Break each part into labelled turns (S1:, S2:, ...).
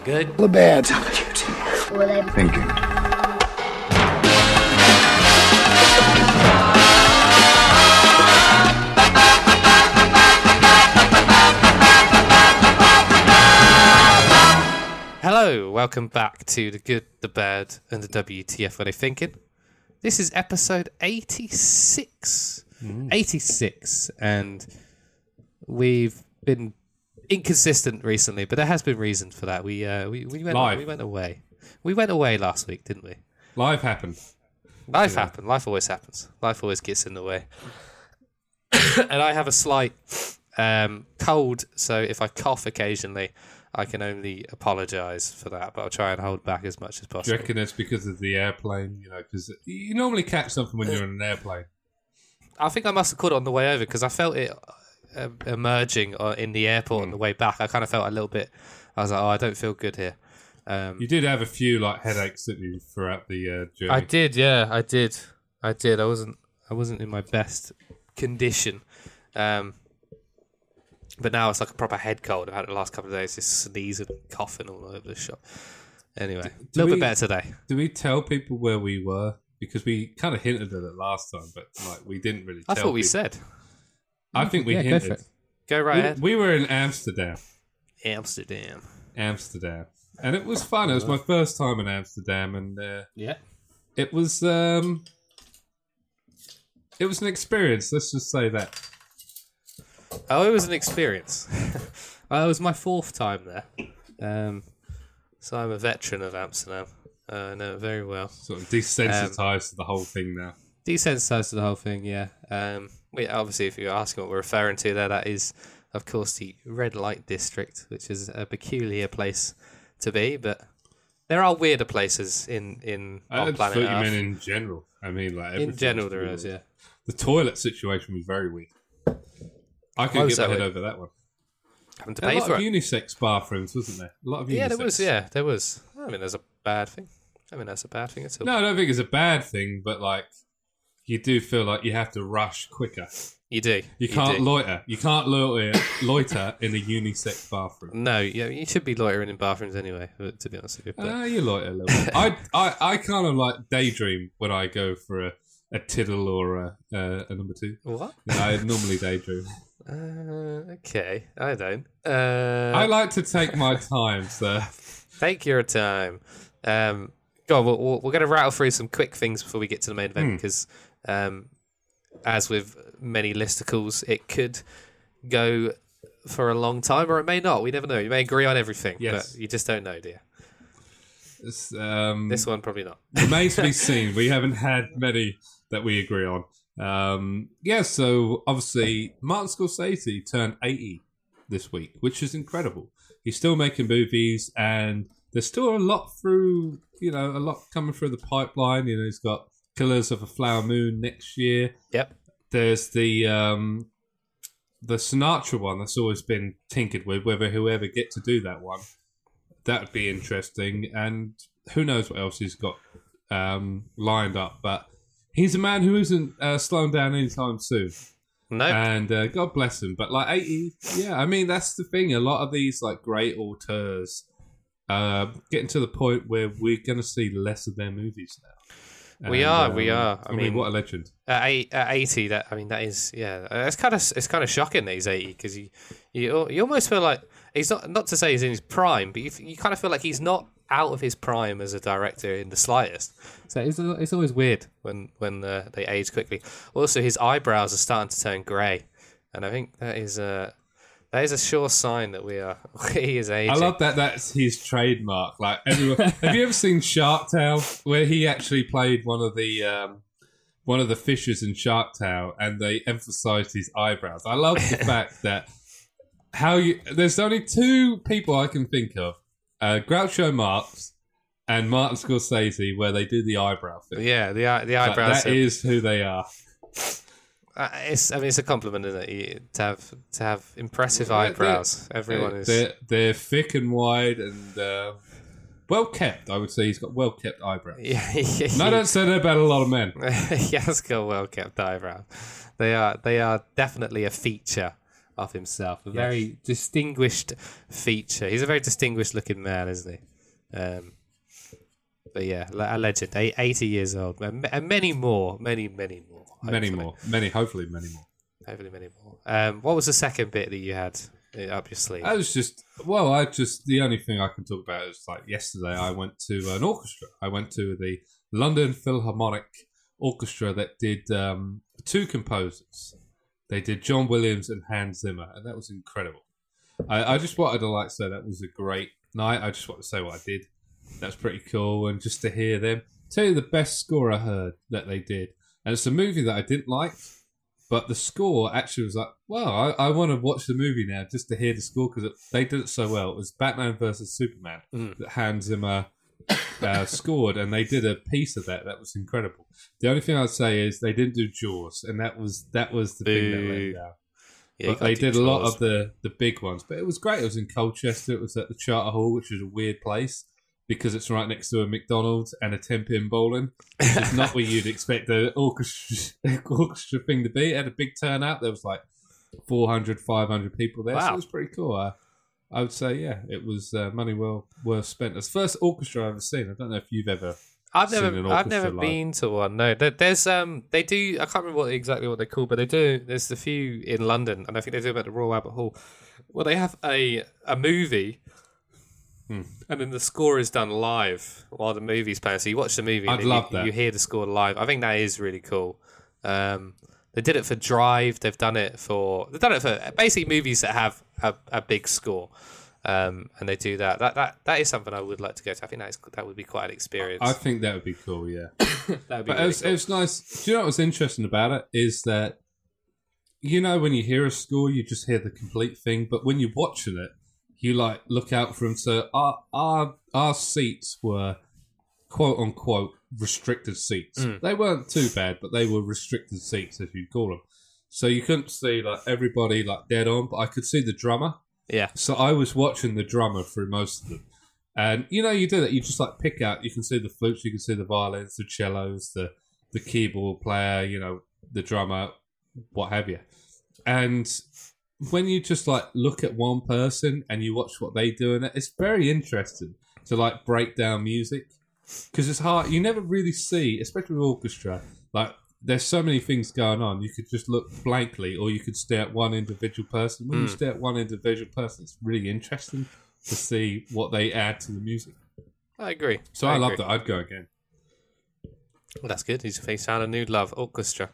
S1: good?
S2: The bad.
S3: Thinking.
S1: Hello, welcome back to The Good, The Bad, and the WTF Are They Thinking? This is episode 86. 86, and we've been inconsistent recently, but there has been reason for that. We went away. We went away last week, didn't we?
S4: Life happened.
S1: Life happened. Life always happens. Life always gets in the way. And I have a slight cold, so if I cough occasionally, I can only apologise for that, but I'll try and hold back as much as possible.
S4: Do you reckon it's because of the airplane? You know, because you normally catch something when you're in an airplane.
S1: I think I must have caught it on the way over because I felt it emerging in the airport on the way back. I kind of felt a little bit. I was like, "Oh, I don't feel good here."
S4: You did have a few headaches, didn't you, throughout the journey?
S1: I did, yeah, I did. I wasn't in my best condition, but now it's like a proper head cold. I've had it the last couple of days, just sneezing, and coughing all over the shop. Anyway, a little bit better today.
S4: Do we tell people where we were? Because we kind of hinted at it last time, but we didn't really.
S1: I thought we said.
S4: I think we hinted.
S1: Go right ahead.
S4: We were in Amsterdam.
S1: Amsterdam,
S4: and it was fun. It was my first time in Amsterdam, and it was an experience. Let's just say that.
S1: Oh, it was an experience. It was my fourth time there, so I'm a veteran of Amsterdam. I know it very well.
S4: Sort of desensitised to the whole thing now.
S1: Desensitised to the whole thing, yeah. Obviously, if you're asking what we're referring to there, that is, of course, the red light district, which is a peculiar place to be. But there are weirder places on planet
S4: thought you
S1: Earth.
S4: meant in general. I mean,
S1: In general, there is, yeah.
S4: The toilet situation was very weird. I could get my head over that one.
S1: Having to
S4: There
S1: pay
S4: were a
S1: for
S4: lot of
S1: it.
S4: unisex bathrooms, wasn't there? A lot of unisex.
S1: There was. I mean, there's a bad thing. That's a bad thing at all.
S4: No, I don't think it's a bad thing, but you do feel like you have to rush quicker.
S1: You do.
S4: You can't loiter. You can't loiter in a unisex bathroom.
S1: No, you should be loitering in bathrooms anyway, to be honest with you. But
S4: You loiter a little bit. I kind of daydream when I go for a tiddle or a number two.
S1: What?
S4: I normally daydream.
S1: Okay, I don't.
S4: I like to take my time, sir.
S1: Take your time. Go on, we're going to rattle through some quick things before we get to the main event because, as with many listicles, it could go for a long time or it may not. We never know. You may agree on everything, but you just don't know, do you? This one, probably not.
S4: Remains to be seen. We haven't had many that we agree on. So obviously Martin Scorsese turned 80 this week, which is incredible. He's still making movies and there's still a lot coming through the pipeline. He's got Killers of a Flower Moon next year.
S1: Yep.
S4: There's the Sinatra one that's always been tinkered with, whether he'll ever get to do that one. That would be interesting. And who knows what else he's got lined up. But he's a man who isn't slowing down anytime soon.
S1: No.
S4: And God bless him. But 80, I mean, that's the thing. A lot of these great auteurs getting to the point where we're going to see less of their movies now.
S1: We are.
S4: I mean, what a legend!
S1: At 80, that is, it's kind of shocking that he's 80 because you almost feel like he's not to say he's in his prime, but you kind of feel like he's not out of his prime as a director in the slightest. So it's always weird when they age quickly. Also, his eyebrows are starting to turn grey, and I think that is a sure sign that he is aging.
S4: I love that. That's his trademark. Everyone, have you ever seen Shark Tale, where he actually played one of the fishes in Shark Tale, and they emphasised his eyebrows? I love the fact that there's only two people I can think of, Groucho Marx and Martin Scorsese, where they do the eyebrow thing.
S1: Yeah, the eyebrows.
S4: That is who they are.
S1: It's a compliment, isn't it? To have impressive eyebrows. Everyone is.
S4: They're thick and wide and well kept. I would say he's got well kept eyebrows.
S1: Yeah,
S4: no, I don't say that about a lot of men.
S1: He has got well kept eyebrows. They are definitely a feature of himself. A very distinguished feature. He's a very distinguished looking man, isn't he? But yeah, a legend. 80 years old. And many more. Many more.
S4: Hopefully many more.
S1: Hopefully many more. What was the second bit that you had up your sleeve?
S4: The only thing I can talk about is like yesterday I went to an orchestra. I went to the London Philharmonic Orchestra that did two composers. They did John Williams and Hans Zimmer, and that was incredible. I just wanted to say that was a great night. I just want to say what I did. That's pretty cool, and just to hear them tell you the best score I heard that they did, and it's a movie that I didn't like, but the score actually was like, wow, I want to watch the movie now just to hear the score because they did it so well. It was Batman versus Superman that Hans Zimmer scored, and they did a piece of that was incredible. The only thing I'd say is they didn't do Jaws, and that was the thing that let me down. Yeah, but they did a lot of the big ones, but it was great. It was in Colchester. It was at the Charter Hall, which is a weird place because it's right next to a McDonald's and a 10-pin bowling. It's not where you'd expect the orchestra thing to be. It had a big turnout. There was like 400, 500 people there, so it was pretty cool. I would say, it was money well spent. It's the first orchestra I've ever seen. I don't know if you've ever. I've
S1: never been to one. No, there's they do. I can't remember exactly what they're called, but they do. There's a few in London, and I think they do them at the Royal Albert Hall. Well, they have a movie, and then the score is done live while the movie's playing. So you watch the movie, and you hear the score live. I think that is really cool. They did it for Drive. They've done it for basically movies that have a big score. And they do that. That is something I would like to go to. I think that would be quite an experience.
S4: I think that would be cool. Yeah,
S1: that would be. But
S4: it was nice. Do you know what was interesting about it is that when you hear a score, you just hear the complete thing. But when you're watching it, you look out for them. So our seats were quote unquote restricted seats. They weren't too bad, but they were restricted seats, as you'd call them. So you couldn't see everybody dead on, but I could see the drummer.
S1: Yeah.
S4: So I was watching the drummer through most of them. And, you do that. You just, pick out. You can see the flutes, you can see the violins, the cellos, the keyboard player, the drummer, what have you. And when you just, look at one person and you watch what they do in it, it's very interesting to, break down music. Because it's hard. You never really see, especially with orchestra, there's so many things going on. You could just look blankly, or you could stare at one individual person. When you stare at one individual person, it's really interesting to see what they add to the music.
S1: I agree.
S4: So I love that. I'd go again.
S1: Well, that's good. He's found a new love, orchestra.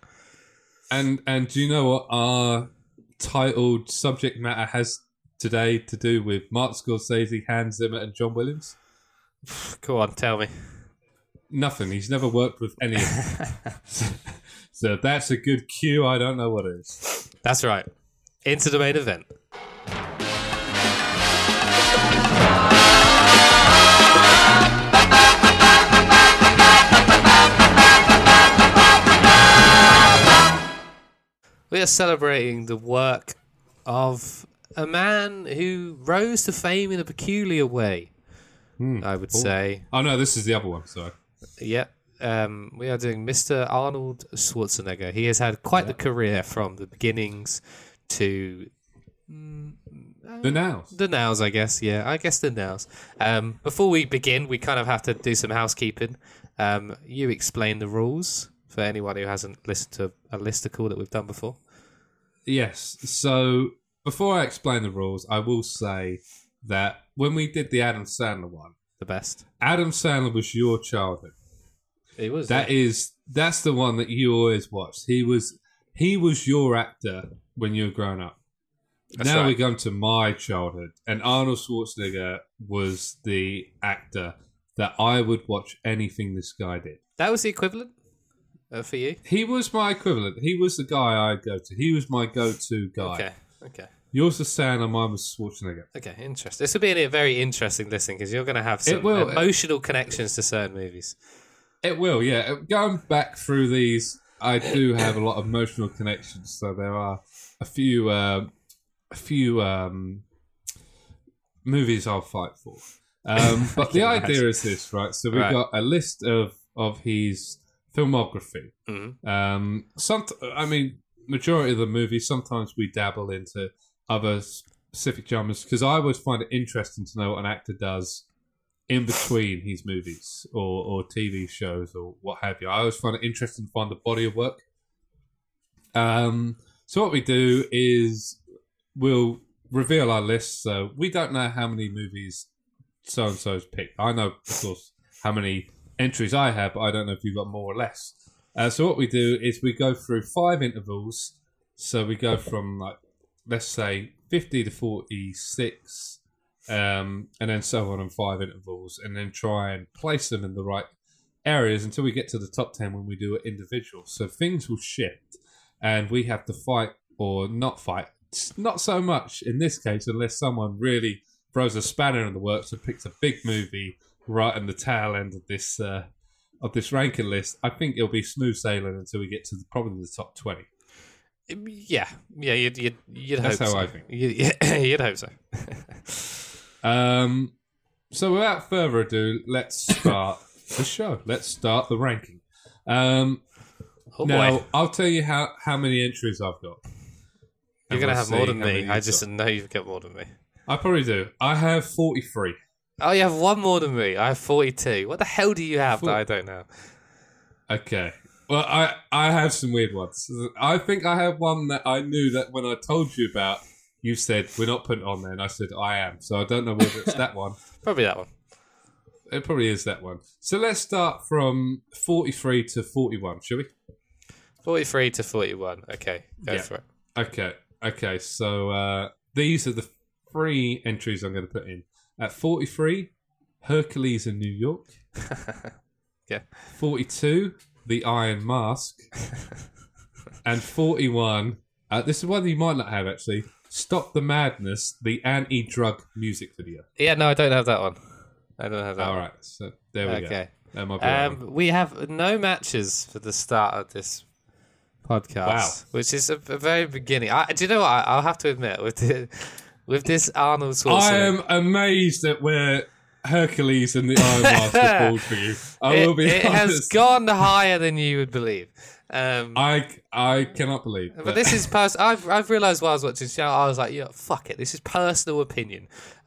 S4: And do you know what our titled subject matter has today to do with Martin Scorsese, Hans Zimmer, and John Williams?
S1: Go on, tell me.
S4: Nothing. He's never worked with any of them. So that's a good cue. I don't know what it is.
S1: That's right. Into the main event. We are celebrating the work of a man who rose to fame in a peculiar way, I would say.
S4: Oh, no, this is the other one, sorry.
S1: Yep. We are doing Mr. Arnold Schwarzenegger. He has had quite the career from the beginnings to
S4: the nows.
S1: The nows, I guess. Yeah, I guess the nows. Before we begin, we kind of have to do some housekeeping. You explain the rules for anyone who hasn't listened to a listicle that we've done before.
S4: Yes. So before I explain the rules, I will say that when we did the Adam Sandler one,
S1: the best.
S4: Adam Sandler was your childhood.
S1: He was.
S4: That's the one that you always watched. He was your actor when you were growing up. That's now right. We come to my childhood, and Arnold Schwarzenegger was the actor that I would watch anything this guy did.
S1: That was the equivalent for you?
S4: He was my equivalent. He was the guy I'd go to. He was my go-to guy.
S1: Okay.
S4: Yours was Sandler, mine was Schwarzenegger.
S1: Okay, interesting. This will be a very interesting listening because you're going to have some emotional connections to certain movies.
S4: It will, yeah. Going back through these, I do have a lot of emotional connections. So there are a few movies I'll fight for. But the idea is this, right? So we've got a list of his filmography. Mm-hmm. Majority of the movies. Sometimes we dabble into other specific genres, because I always find it interesting to know what an actor does in between his movies or TV shows or what have you. I always find it interesting to find the body of work. So what we do is we'll reveal our list. So we don't know how many movies so-and-so's picked. I know, of course, how many entries I have, but I don't know if you've got more or less. So what we do is we go through 5 intervals. So we go from, like, let's say 50 to 46, and then so on 5 intervals, and then try and place them in the right areas until we get to the top 10 when we do it individual. So things will shift, and we have to fight or not fight. Not so much in this case, unless someone really throws a spanner in the works and picks a big movie right in the tail end of this ranking list. I think it'll be smooth sailing until we get to probably the top 20.
S1: Yeah, you'd hope
S4: That's how
S1: so.
S4: I think.
S1: You'd hope so.
S4: So without further ado, let's start the show. Let's start the ranking.
S1: Oh
S4: Now,
S1: boy,
S4: I'll tell you how many entries I've got.
S1: you're gonna
S4: we'll
S1: have more
S4: see
S1: than
S4: how many
S1: me. I
S4: you've
S1: just
S4: got.
S1: know you've got more than me.
S4: I probably do. I have 43.
S1: Oh, you have one more than me. I have 42. What the hell do you have that I don't know?
S4: Okay. Well, I have some weird ones. I think I have one that I knew that when I told you about, you said, we're not putting it on there, and I said, I am. So I don't know whether it's that one.
S1: Probably that one.
S4: It probably is that one. So let's start from 43 to 41, shall we?
S1: 43 to 41. Okay, go
S4: Yeah.
S1: for it.
S4: Okay. So these are the 3 entries I'm going to put in. At 43, Hercules in New York.
S1: Yeah.
S4: 42, The Iron Mask. And 41, this is one you might not have actually, Stop the Madness, the anti-drug music video.
S1: Yeah, no, I don't have that one. I don't have that
S4: All
S1: one.
S4: right, so there we
S1: Okay.
S4: go. That might be one.
S1: We have no matches for the start of this podcast,
S4: Wow.
S1: which is a very beginning. Do you know what? I'll have to admit, with this Arnold Schwarzenegger,
S4: I am amazed at where Hercules and the Iron Mask have pulled for you. I will be
S1: it
S4: honest.
S1: has gone higher than you would believe.
S4: I cannot believe.
S1: But this is I've realised while I was watching the show, I was like, fuck it. This is personal opinion.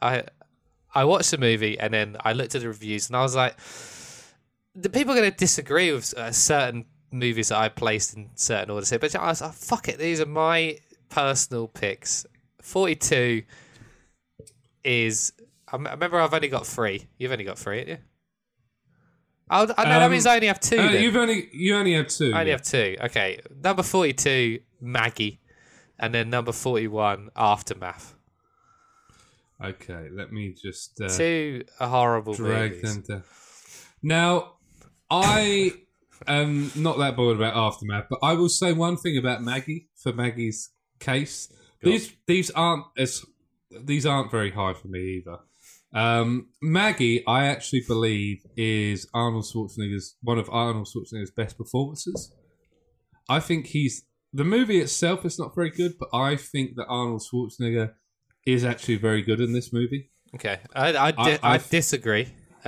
S1: I watched the movie and then I looked at the reviews and I was like, the people are going to disagree with certain movies that I placed in certain orders here. But I was like, fuck it. These are my personal picks. 42 is. I remember I've only got 3. You've only got 3, haven't you? I know that means I only have 2. Then.
S4: You only have 2.
S1: I only have 2. Okay. Number 42, Maggie. And then number 41, Aftermath.
S4: Okay, let me just
S1: 2 horrible
S4: drag
S1: movies.
S4: them down. Now, I am not that bored about Aftermath, but I will say one thing about Maggie for Maggie's case. These aren't very high for me either. Maggie, I actually believe, is one of Arnold Schwarzenegger's best performances. I think the movie itself is not very good, but I think that Arnold Schwarzenegger is actually very good in this movie.
S1: Okay. I disagree.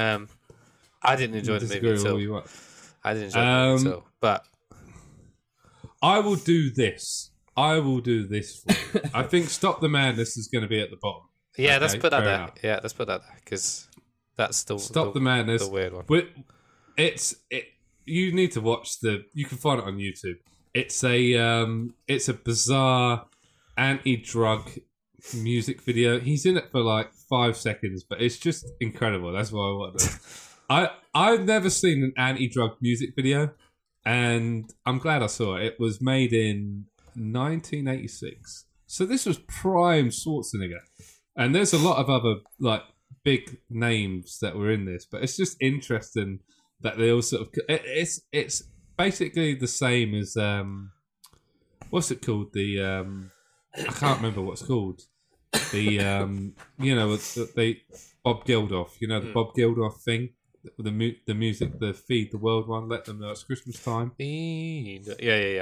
S1: I didn't enjoy the movie at all. I didn't enjoy the movie at all. But
S4: I will do this. For you. I think Stop the Madness is going to be at the bottom.
S1: yeah,
S4: Okay,
S1: let's put that
S4: fair
S1: there.
S4: enough.
S1: Yeah, let's put that there because that's
S4: Stop the Madness.
S1: the weird one.
S4: You need to watch you can find it on YouTube. It's a bizarre anti-drug music video. He's in it for like 5 seconds, but it's just incredible. That's why I want to. I've never seen an anti-drug music video, and I'm glad I saw it. It was made in 1986, so this was prime Schwarzenegger. And there's a lot of other like big names that were in this, but it's just interesting that they all sort of. It's basically the same as what's it called? I can't remember what it's called. The the Bob Geldof. The Bob Geldof thing. The music, the Feed the World one. Let them know it's Christmas time.
S1: Yeah.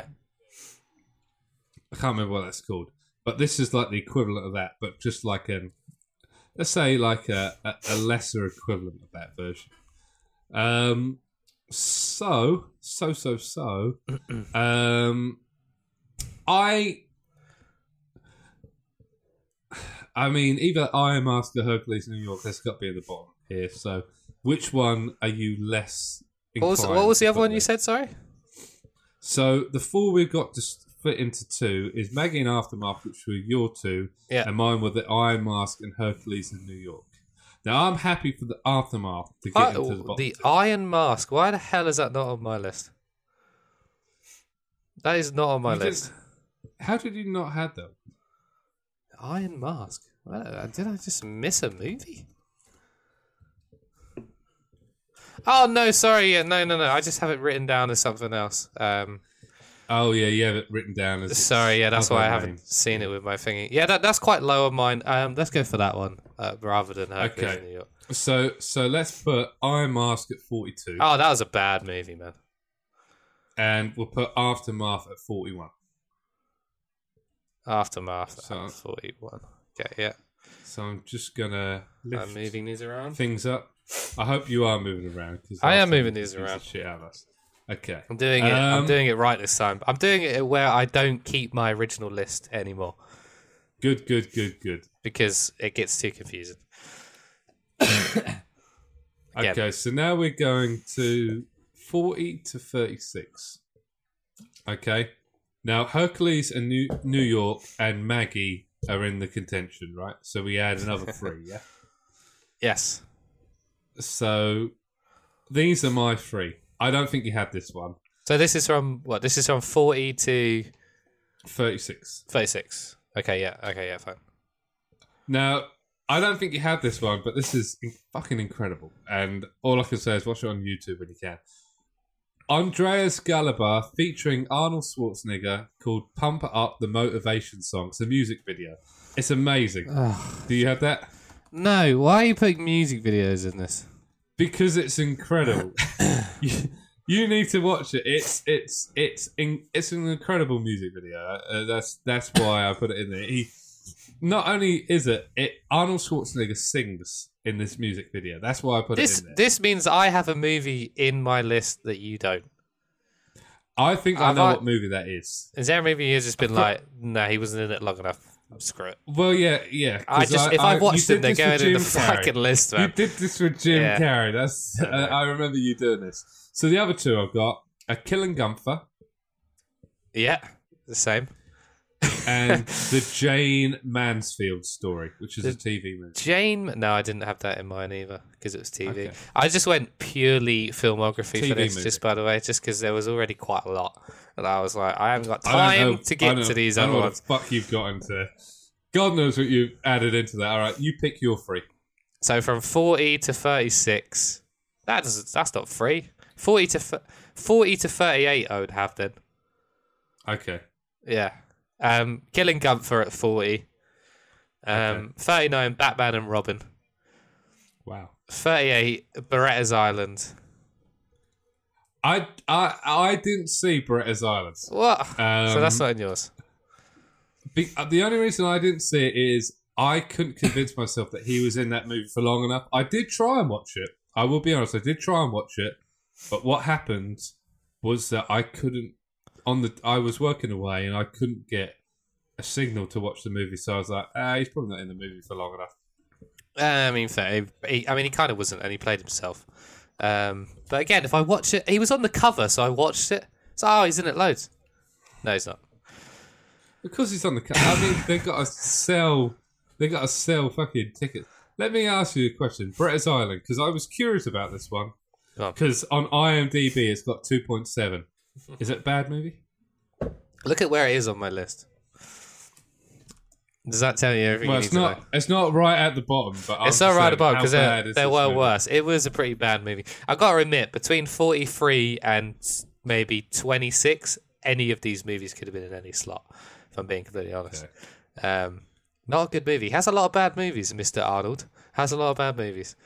S4: I can't remember what that's called, but this is like the equivalent of that, but just like let's say like a lesser equivalent of that version. I mean, either Iron Mask or Hercules New York, that's got to be at the bottom here. So, which one are you less
S1: What was the other one
S4: there?
S1: you said? Sorry.
S4: So the 4 we've got to split into 2 is Maggie and Aftermath, which were your 2,
S1: Yeah.
S4: and mine were the Iron Mask and Hercules in New York. Now I'm happy for the Aftermath to get into the bottom.
S1: The Iron Mask. Why the hell is that not on my list? That is not on my list.
S4: How did you not have that?
S1: Iron Mask. Did I just miss a movie? Oh no, sorry. Yeah, no. I just have it written down as something else.
S4: Oh yeah, you have it written down as.
S1: Sorry, yeah, that's
S4: other
S1: why I
S4: name.
S1: haven't seen it with my thingy. Yeah, that's quite low on mine. Let's go for that one rather than Hercules
S4: Okay.
S1: in New York.
S4: So let's put Iron Mask at 42,
S1: Oh, that was a bad movie, man.
S4: and we'll put Aftermath at 41.
S1: Aftermath
S4: So-
S1: at 41. Okay, yeah.
S4: So I'm just gonna lift
S1: I'm moving these around.
S4: things up. I hope you are moving around. Cause
S1: I
S4: last
S1: am
S4: time
S1: moving
S4: you
S1: these
S4: confused
S1: around.
S4: the shit out of us. Okay.
S1: I'm doing it. I'm
S4: Um,
S1: doing it right this time. I'm doing it where I don't keep my original list anymore
S4: Good.
S1: because it gets too confusing. Again.
S4: Okay, so now we're going to 40 to 36. Okay. Now Hercules and New York and Maggie are in the contention, right? So we add another 3, yeah?
S1: Yes.
S4: So these are my 3. I don't think you had this one.
S1: So this is from what? This is from 40 to
S4: 36.
S1: 36. Okay, yeah, fine.
S4: Now, I don't think you had this one, but this is fucking incredible. And all I can say is watch it on YouTube when you can. Andreas Gallagher featuring Arnold Schwarzenegger called Pump It Up, the Motivation Song. It's a music video. It's amazing. Do you have that?
S1: No, why are you putting music videos in this?
S4: Because it's incredible. you need to watch it. It's an incredible music video. That's why I put it in there. Not only is it Arnold Schwarzenegger sings in this music video. That's why I put it in there.
S1: This means I have a movie in my list that you don't.
S4: I think I know what movie that is.
S1: Is there a movie you've just been like, nah, he wasn't in it long enough. Screw it.
S4: Well, yeah.
S1: If I've watched them, they're going in the fucking list,
S4: You
S1: man.
S4: did this with Jim
S1: Yeah.
S4: Carrey. That's I remember you doing this. So the other 2 I've got are Killing Gunther
S1: Yeah, the same.
S4: and the Jane Mansfield story, which is a TV movie.
S1: Jane, no, I didn't have that in mine either because it was TV.
S4: Okay.
S1: I just went purely filmography for
S4: TV
S1: this,
S4: movie.
S1: just by the way, just because there was already quite a lot. And I was like, I haven't got
S4: I don't know-
S1: time to get to these
S4: I don't
S1: other
S4: know
S1: ones.
S4: what the fuck you've got into. God knows what you added into that. All right, you pick your 3.
S1: So from 40 to 36, that's not free. 40 to 38, I would have then.
S4: Okay.
S1: Yeah. Killing Gunther at 40.
S4: Okay.
S1: 39, Batman and Robin.
S4: Wow.
S1: 38, Beretta's Island.
S4: I didn't see Beretta's Island.
S1: What? So that's not in yours.
S4: The only reason I didn't see it is I couldn't convince myself that he was in that movie for long enough. I did try and watch it. I will be honest, I did try and watch it. But what happened was that I couldn't. I was working away and I couldn't get a signal to watch the movie. So I was like, he's probably not in the movie for long enough.
S1: I mean, fair. He kind of wasn't, and he played himself. But again, if I watch it, he was on the cover, so I watched it. So, he's in it loads. No, he's not.
S4: Because he's on the cover. I mean, they got to sell fucking tickets. Let me ask you a question. Beretta's Island, because I was curious about this one.
S1: Go on.
S4: Because on IMDb it's got 2.7. Is it a bad movie?
S1: Look at where it is on my list. Does that tell you everything
S4: Well,
S1: you
S4: it's
S1: need to
S4: not.
S1: know?
S4: It's not right at the bottom, but
S1: It's not right above because there
S4: there
S1: were worse. It was a pretty bad movie. I got to admit, between 43 and maybe 26, any of these movies could have been in any slot, if I'm being completely honest.
S4: Okay.
S1: Not a good movie. Has a lot of bad movies, Mr. Arnold. Has a lot of bad movies.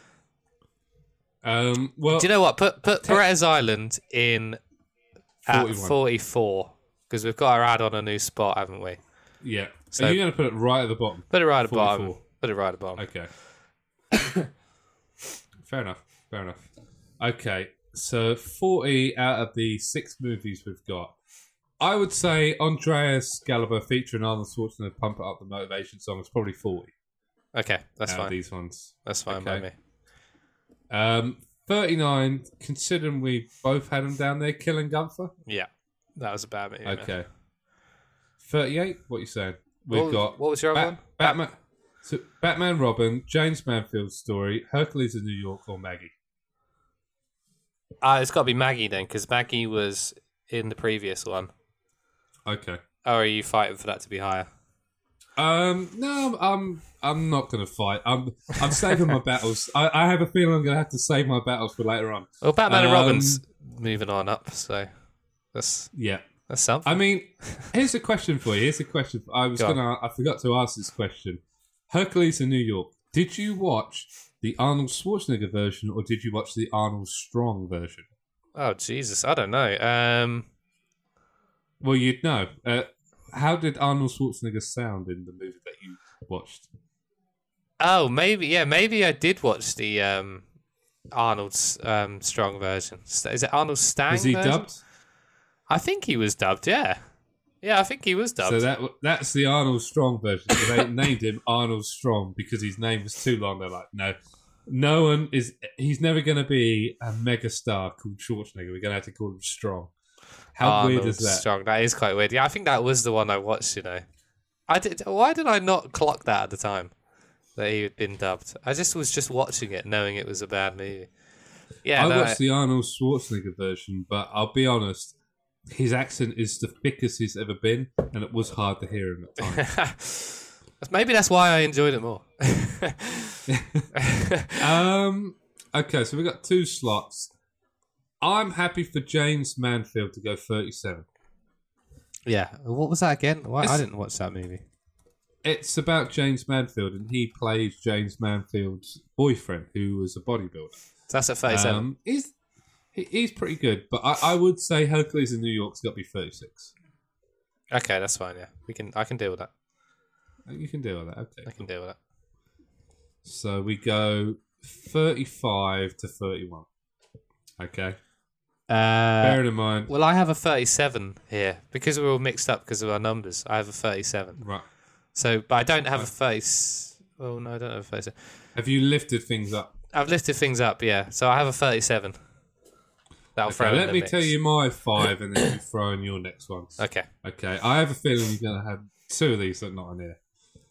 S4: Well,
S1: Do you know what? Put Beretta's Island in at
S4: 41.
S1: 44 because we've got to add on a new spot, haven't we?
S4: Yeah.
S1: So-
S4: Are you going to put it right at the bottom?
S1: Put it right at the
S4: 44.
S1: bottom. Put it right at the bottom.
S4: Okay. Fair enough. Okay. So 40 out of the 6 movies we've got I would say Andreas Gallagher featuring Arnold Schwarzenegger Pump It Up, the motivation song is probably 40.
S1: Okay, that's
S4: out of
S1: fine.
S4: these ones.
S1: That's fine by me.
S4: 39, considering we both had him down there, Killing Gunther.
S1: Yeah, that was a bad movie.
S4: Okay.
S1: Man.
S4: 38, what are you saying? We've got...
S1: What was your other one?
S4: Batman... So Batman, Robin, James Manfield's Story, Hercules in New York, or Maggie?
S1: It's got to be Maggie then, because Maggie was in the previous one.
S4: Okay.
S1: Or are you fighting for that to be higher?
S4: No, I'm not going to fight. I'm saving my battles. I have a feeling I'm going to have to save my battles for later on.
S1: Well, Batman and Robin's moving on up, so that's something.
S4: I mean, here's a question for you. I forgot to ask this question. Hercules in New York. Did you watch the Arnold Schwarzenegger version or did you watch the Arnold Strong version?
S1: Oh Jesus, I don't know.
S4: Well, you'd know. How did Arnold Schwarzenegger sound in the movie that you watched?
S1: Oh, maybe I did watch the Arnold's Strong version. Is it Arnold Stang?
S4: Was he
S1: version?
S4: dubbed?
S1: I think he was dubbed. Yeah, I think he was dubbed.
S4: So that's the Arnold Strong version. So they named him Arnold Strong because his name was too long. They're like, no one is. He's never going to be a mega star called Schwarzenegger. We're going to have to call him Strong. How
S1: Arnold
S4: weird is that?
S1: Strong. That is quite weird. Yeah, I think that was the one I watched. Why did I not clock that at the time that he had been dubbed? I was just watching it, knowing it was a bad movie. Yeah,
S4: I watched the Arnold Schwarzenegger version, but I'll be honest, his accent is the thickest he's ever been, and it was hard to hear him at times.
S1: Maybe that's why I enjoyed it more.
S4: Okay, so we've got 2 slots. I'm happy for James Manfield to go 37.
S1: Yeah. What was that again? I didn't watch that movie.
S4: It's about James Manfield, and he plays James Manfield's boyfriend, who was a bodybuilder.
S1: So that's at 37.
S4: He's pretty good, but I would say Hercules in New York's got to be 36.
S1: Okay, that's fine. Yeah, I can deal with that.
S4: You can deal with that. Okay,
S1: I can deal with that.
S4: So we go 35 to 31. Okay. Bearing in mind.
S1: Well, I have a 37 here because we're all mixed up because of our numbers. I have a 37.
S4: Right.
S1: So, but I don't have a 30. Oh no, I don't have a 37.
S4: Have you lifted things up?
S1: I've lifted things up. Yeah. So I have a 37. That'll throw.
S4: Let me tell you my 5, and then you throw in your next ones.
S1: Okay.
S4: Okay. I have a feeling you're going to have 2 of these that are not on here.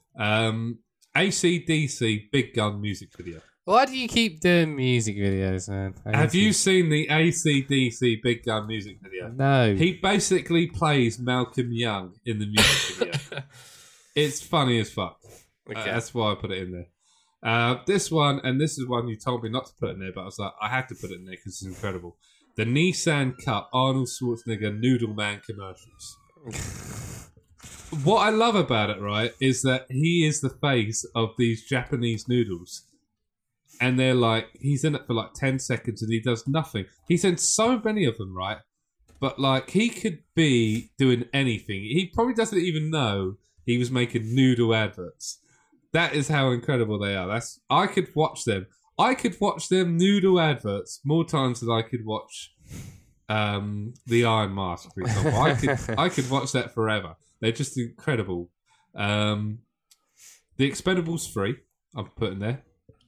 S4: AC/DC Big Gun music video.
S1: Why do you keep doing music videos, man?
S4: Have you seen the AC/DC Big Gun music video?
S1: No.
S4: He basically plays Malcolm Young in the music video. It's funny as fuck.
S1: Okay.
S4: That's why I put it in there. This one, and this is one you told me not to put in there, but I was like, I had to put it in there because it's incredible. The Nissan Cup Arnold Schwarzenegger Noodle Man commercials. What I love about it, right, is that he is the face of these Japanese noodles. And they're like, he's in it for like 10 seconds and he does nothing. He's in so many of them, right? But like, he could be doing anything. He probably doesn't even know he was making noodle adverts. That is how incredible they are. I could watch them. I could watch them noodle adverts more times than I could watch the Iron Mask, for example. I could watch that forever. They're just incredible. The Expendables 3, I'm putting there.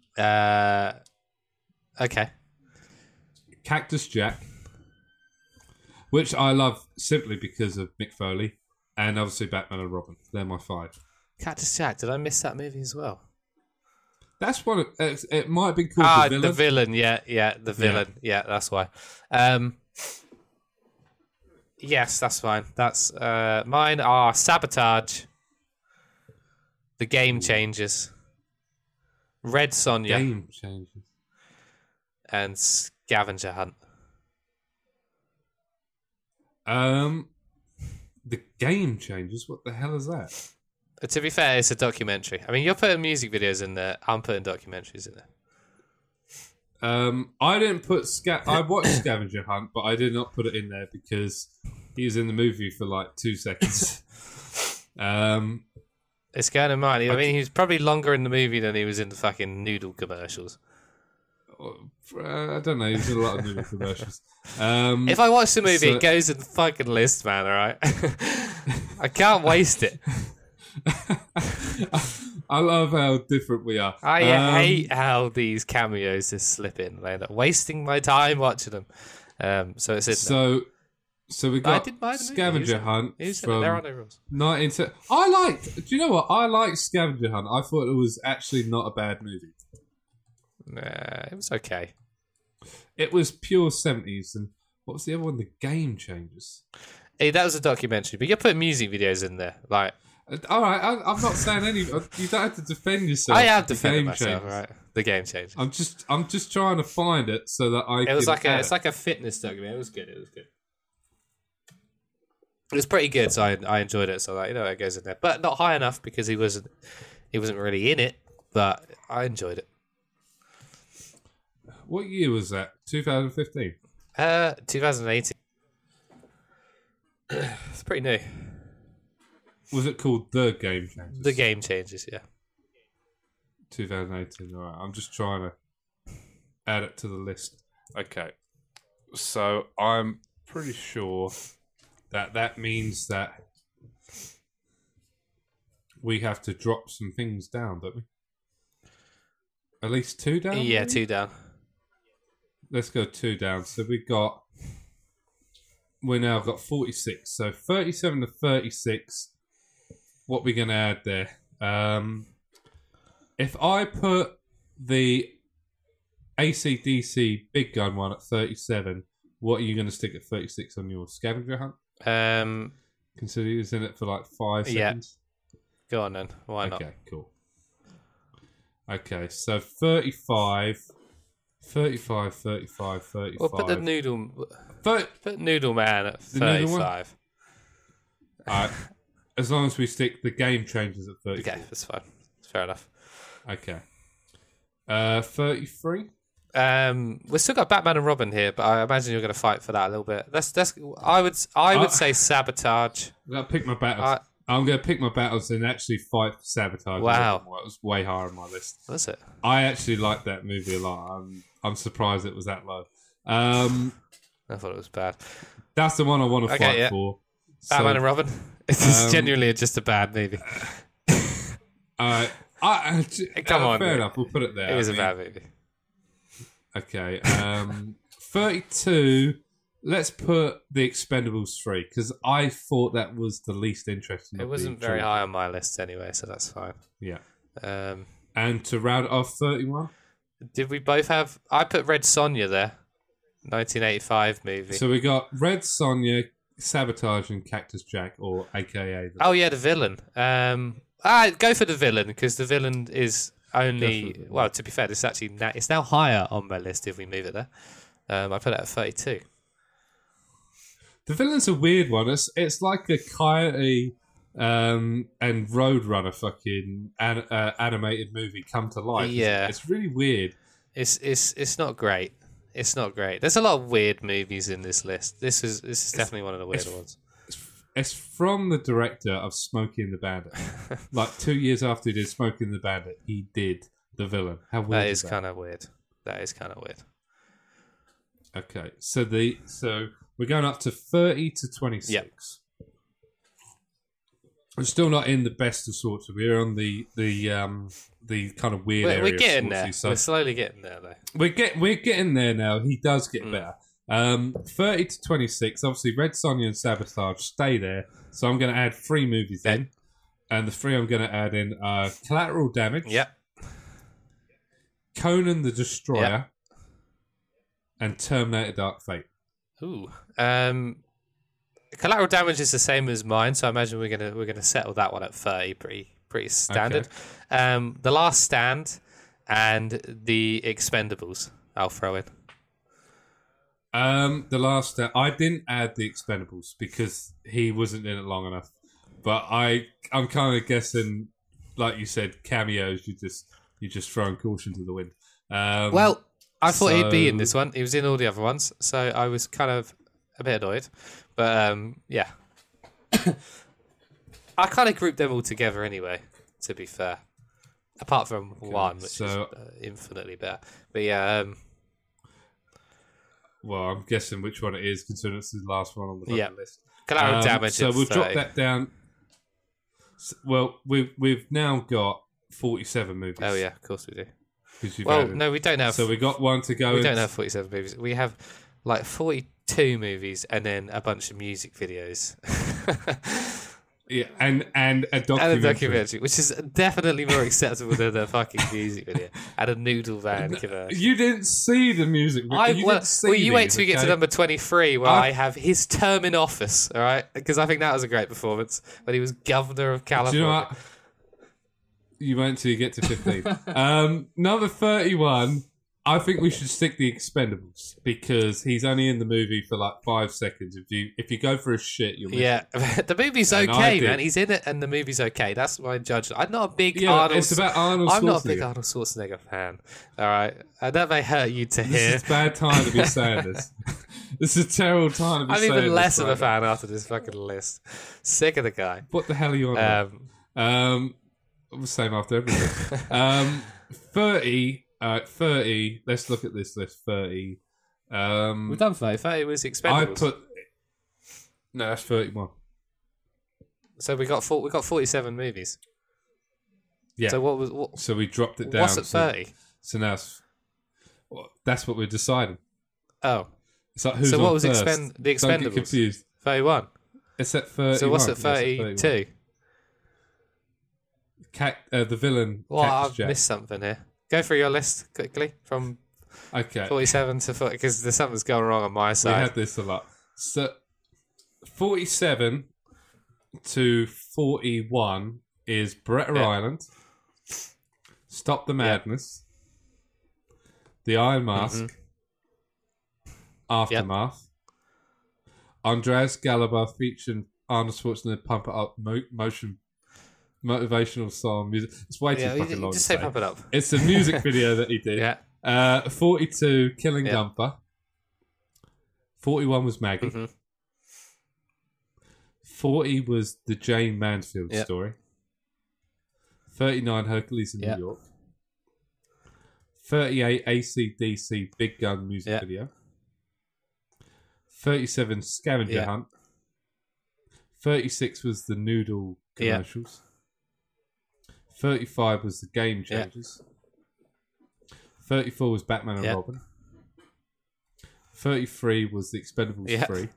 S1: Okay.
S4: Cactus Jack, which I love simply because of Mick Foley, and obviously Batman and Robin. They're my 5.
S1: Cactus Jack. Did I miss that movie as well?
S4: That's one. It might have been called The Villain.
S1: The Villain. Yeah, The Villain. Yeah, that's why. Yes, that's fine. That's mine are Sabotage, The Game Changers, Red Sonja,
S4: Game Changers,
S1: and Scavenger Hunt.
S4: The Game Changers. What the hell is that?
S1: To be fair, it's a documentary. I mean, you're putting music videos in there. I'm putting documentaries in there.
S4: I didn't put I watched Scavenger Hunt, but I did not put it in there because he was in the movie for like 2 seconds.
S1: It's going in mind. I mean, he was probably longer in the movie than he was in the fucking noodle commercials.
S4: I don't know. There's a lot of movie commercials.
S1: If I watch the movie, it goes in the fucking list, man. All right, I can't waste it.
S4: I love how different we are.
S1: I hate how these cameos just slip in. They end up wasting my time watching them. So it's in
S4: So we got Scavenger Hunt from 19... I liked... Do you know what? I liked Scavenger Hunt. I thought it was actually not a bad movie.
S1: Nah, it was okay.
S4: It was pure 70s. And what was the other one? The Game Changers.
S1: Hey, that was a documentary, but you're putting music videos in there. Like,
S4: all right, I'm not saying any... You don't have to defend yourself.
S1: I have defended myself, right? The Game Changers.
S4: I'm just trying to find it so that I.
S1: It's like a fitness documentary. It was good. It was pretty good, so I enjoyed it. So it goes in there, but not high enough because he wasn't really in it. But I enjoyed it.
S4: What year was that? 2015.
S1: 2018. It's pretty new.
S4: Was it called The Game Changers?
S1: The Game Changers, yeah.
S4: 2018. All right, I'm just trying to add it to the list. Okay, so I'm pretty sure that means that we have to drop some things down, don't we? At least 2 down?
S1: Yeah,
S4: maybe?
S1: 2 down.
S4: Let's go 2 down. So we now got 46. So 37 to 36. What we going to add there? If I put the AC/DC Big Gun one at 37, what are you going to stick at 36 on your Scavenger Hunt? Consider he was in it for like 5 seconds.
S1: Go on then. Why not?
S4: Okay, cool. Okay, so 35, 35.
S1: Well, put the Noodle Man at 35.
S4: Alright. As long as we stick the Game Changers at 34.
S1: Okay, that's fine. Fair enough.
S4: Okay. 33?
S1: We've still got Batman and Robin here, but I imagine you're going to fight for that a little bit. I would say Sabotage.
S4: I'm going to pick my battles. I'm going to pick my battles and actually fight for Sabotage.
S1: Wow.
S4: It was way higher on my list.
S1: Was it?
S4: I actually liked that movie a lot. I'm surprised it was that low. I
S1: thought it was bad.
S4: That's the one I want to fight for.
S1: Batman and Robin? It's genuinely just a bad movie.
S4: Come on, fair enough. We'll put it there.
S1: It was a bad movie.
S4: Okay. 32. Let's put The Expendables 3 because I thought that was the least interesting.
S1: It wasn't very high on my list anyway, so that's fine.
S4: Yeah. And to round off 31.
S1: Did we both have? I put Red Sonja there. 1985 movie.
S4: So we got Red Sonja, Sabotage, and Cactus Jack, or AKA.
S1: The villain. Go for the villain because the villain is only. Well, to be fair, it's now higher on my list if we move it there. I put it at 32.
S4: The villain's a weird one. It's like a Coyote and Roadrunner fucking animated movie come to life.
S1: Yeah,
S4: it's really weird.
S1: It's not great. It's not great. There's a lot of weird movies in this list. This is definitely one of the weirder ones.
S4: It's from the director of Smokey and the Bandit. Like 2 years after he did Smokey and the Bandit, he did the villain. How weird
S1: that is kind of weird. That is kind of weird.
S4: Okay, so we're going up to 30 to 26. Yep. We're still not in the best of sorts. We're on the kind of weird area.
S1: We're getting there. We're slowly getting there, though.
S4: We're getting there now. He does get better. 30 to 26. Obviously, Red Sonja and Sabotage stay there. So I'm going to add 3 movies in, and the 3 I'm going to add in are Collateral Damage.
S1: Yep.
S4: Conan the Destroyer. Yep. And Terminator Dark Fate.
S1: Ooh. Collateral Damage is the same as mine, so I imagine we're gonna settle that one at 30, pretty standard. Okay. The Last Stand and The Expendables, I'll throw in.
S4: The Last Stand. I didn't add The Expendables because he wasn't in it long enough. But I'm kind of guessing, like you said, cameos. You're just throwing caution to the wind.
S1: Well, I thought he'd be in this one. He was in all the other ones, so I was kind of a bit annoyed. But, yeah. I kind of grouped them all together anyway, to be fair. apart from one, which
S4: so-
S1: is infinitely better. But yeah,
S4: Well, I'm guessing which one it is, considering it's the last one on the fucking list.
S1: collateral damage.
S4: So
S1: at
S4: we'll
S1: 30.
S4: drop that down. Well, we've now got 47 movies.
S1: Oh yeah, of course we do.
S4: 'Cause you've
S1: Well,
S4: added-
S1: no, we don't have.
S4: So we got one to go.
S1: we don't have 47 movies. We have like 42 movies and then a bunch of music videos.
S4: Yeah, and a
S1: And a
S4: documentary.
S1: documentary, which is definitely more acceptable than a fucking music video. And a noodle van commercial.
S4: You didn't see the music video.
S1: You wait till we get to number 23, where
S4: I-
S1: I have his term in office, all right? Because I think that was a great performance when he was governor of
S4: Do you
S1: California.
S4: know what? You wait until you get to 15. Number 31, I think we should stick the Expendables because he's only in the movie for like 5 seconds. If you go for a shit, you'll miss
S1: Yeah, the movie's
S4: And I
S1: okay,
S4: did.
S1: man. He's in it, and the movie's okay. That's my judgment. I'm not a big
S4: Yeah,
S1: Arnold.
S4: it's about Arnold
S1: I'm not a big
S4: Schwarzenegger.
S1: Arnold Schwarzenegger fan. All right, and that may hurt you to hear.
S4: It's a bad time to be saying this. This is a terrible time to be
S1: I'm
S4: saying
S1: even less
S4: this
S1: of a
S4: right now.
S1: fan after this fucking list. Sick of the guy.
S4: What the hell are you on about? I'm the same after everything. 30. 30. Let's look at this list. 30.
S1: We've done 30. 30 was
S4: I
S1: Expendables.
S4: put. No, that's 31.
S1: So we got 47 movies.
S4: Yeah.
S1: So what
S4: So we dropped it down.
S1: what's at 30?
S4: So now that's what we're deciding.
S1: Oh,
S4: It's like who's
S1: so what
S4: on
S1: was
S4: first.
S1: the
S4: Don't get
S1: Expendables?
S4: confused.
S1: 31.
S4: It's at 31.
S1: So what's at
S4: Yes, it's
S1: 32?
S4: the villain.
S1: Well,
S4: Cactus
S1: I've
S4: Jack.
S1: missed something here. Go through your list quickly from
S4: Okay.
S1: 47 to 40 because there's something's going wrong on my
S4: We
S1: side.
S4: had this a lot. So 47 to 41 is Bretter
S1: Yeah.
S4: Island, Stop the Madness, The Iron Mask,
S1: Mm-hmm.
S4: Aftermath, Andreas Gallagher featuring Arnold Schwarzenegger Pump It Up motivational song music. It's way too
S1: Yeah,
S4: fucking long.
S1: just
S4: to
S1: say pump it up.
S4: It's a music video that he did.
S1: Yeah.
S4: 42 Killing
S1: Yeah.
S4: Gumper. 41 was Maggie.
S1: Mhm.
S4: 40 was the Jane Mansfield
S1: Yeah.
S4: story. 39 Hercules in
S1: Yeah.
S4: New York. 38 AC/DC Big Gun music
S1: Yeah.
S4: video. 37 Scavenger
S1: Yeah.
S4: Hunt. 36 was the Noodle
S1: Yeah.
S4: commercials. 35 was the Game
S1: Yeah.
S4: Changers. 34 was Batman and
S1: Yeah.
S4: Robin. 33 was the Expendables
S1: Yeah.
S4: 3.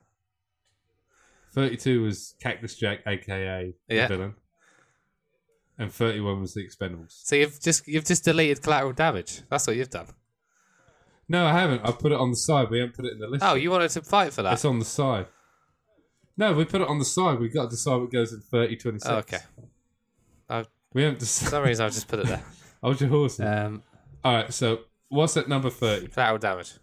S4: 32 was Cactus Jack, aka
S1: Yeah.
S4: the villain. And 31 was the Expendables.
S1: So you've just deleted collateral damage. That's what you've done.
S4: No, I haven't. I put it on the side. We haven't put it in the list.
S1: Oh, you wanted to fight for that?
S4: It's on the side. No, we put it on the side. We've got to decide what goes in 30, 26.
S1: Oh, okay.
S4: We haven't
S1: For
S4: decided.
S1: some reason, I've just put it there.
S4: Hold your horses.
S1: Um,
S4: All right, so what's at number 30?
S1: collateral damage.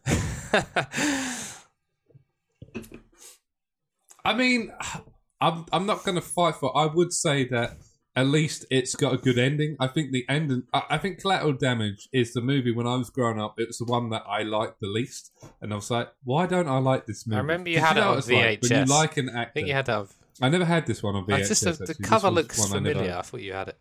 S4: I mean, I'm not going to fight for it. I would say that at least it's got a good ending. I think the ending. I think Collateral Damage is the movie when I was growing up. It was the one that I liked the least, and I was like, why don't I like this movie?
S1: I remember you
S4: 'Cause
S1: had it
S4: know
S1: on
S4: what it's like, when
S1: VHS.
S4: you like an actor,
S1: I think you had that.
S4: I never had this one on VHS.
S1: The
S4: actually. This
S1: cover
S4: was
S1: looks
S4: one I never-
S1: familiar. I thought you had it.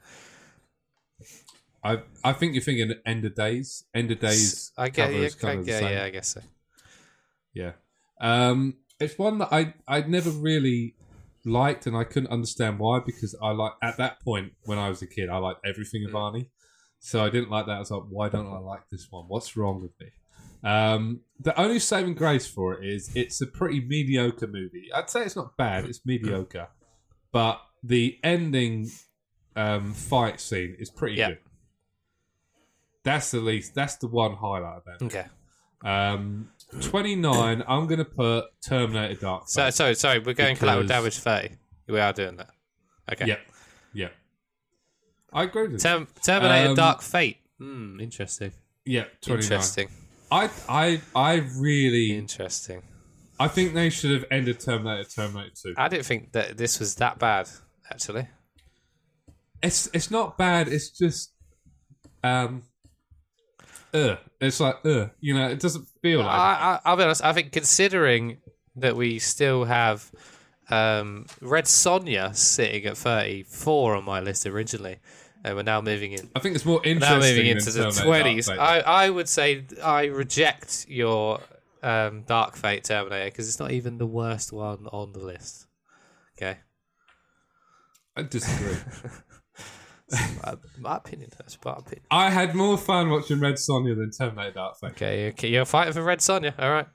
S4: I think you're thinking End of Days. End of Days.
S1: I get
S4: cover
S1: yeah,
S4: is kind of the same.
S1: yeah, I guess so.
S4: Yeah. It's one that I'd never really liked, and I couldn't understand why, because I like at that point when I was a kid, I liked everything of Arnie. So I didn't like that. I was like, why don't I like this one? What's wrong with me? The only saving grace for it is it's a pretty mediocre movie. I'd say it's not bad, it's mediocre. But the ending fight scene is pretty
S1: Yeah.
S4: good. That's the one highlight about it.
S1: Okay.
S4: 29, I'm going to put Terminator Dark Fate.
S1: Sorry, we're going collateral
S4: Because-
S1: damage 30. We are doing that. Okay.
S4: Yep. I agree with you.
S1: Terminator Dark Fate. Interesting.
S4: Yeah, 29.
S1: Interesting.
S4: I really...
S1: Interesting.
S4: I think they should have ended Terminator 2.
S1: I didn't think that this was that bad, actually.
S4: It's not bad, it's just... It's like, you know, it doesn't feel like...
S1: I'll be honest. I think considering that we still have Red Sonja sitting at 34 on my list originally, and we're now moving in.
S4: I think it's more
S1: Now
S4: interesting.
S1: moving into the
S4: Terminator
S1: 20s.
S4: Dark Fate.
S1: I would say I reject your Dark Fate Terminator because it's not even the worst one on the list. Okay.
S4: I disagree.
S1: my opinion. That's my opinion.
S4: I had more fun watching Red Sonja than Terminator Dark Fate.
S1: Okay, you're fighting for Red Sonja. All right.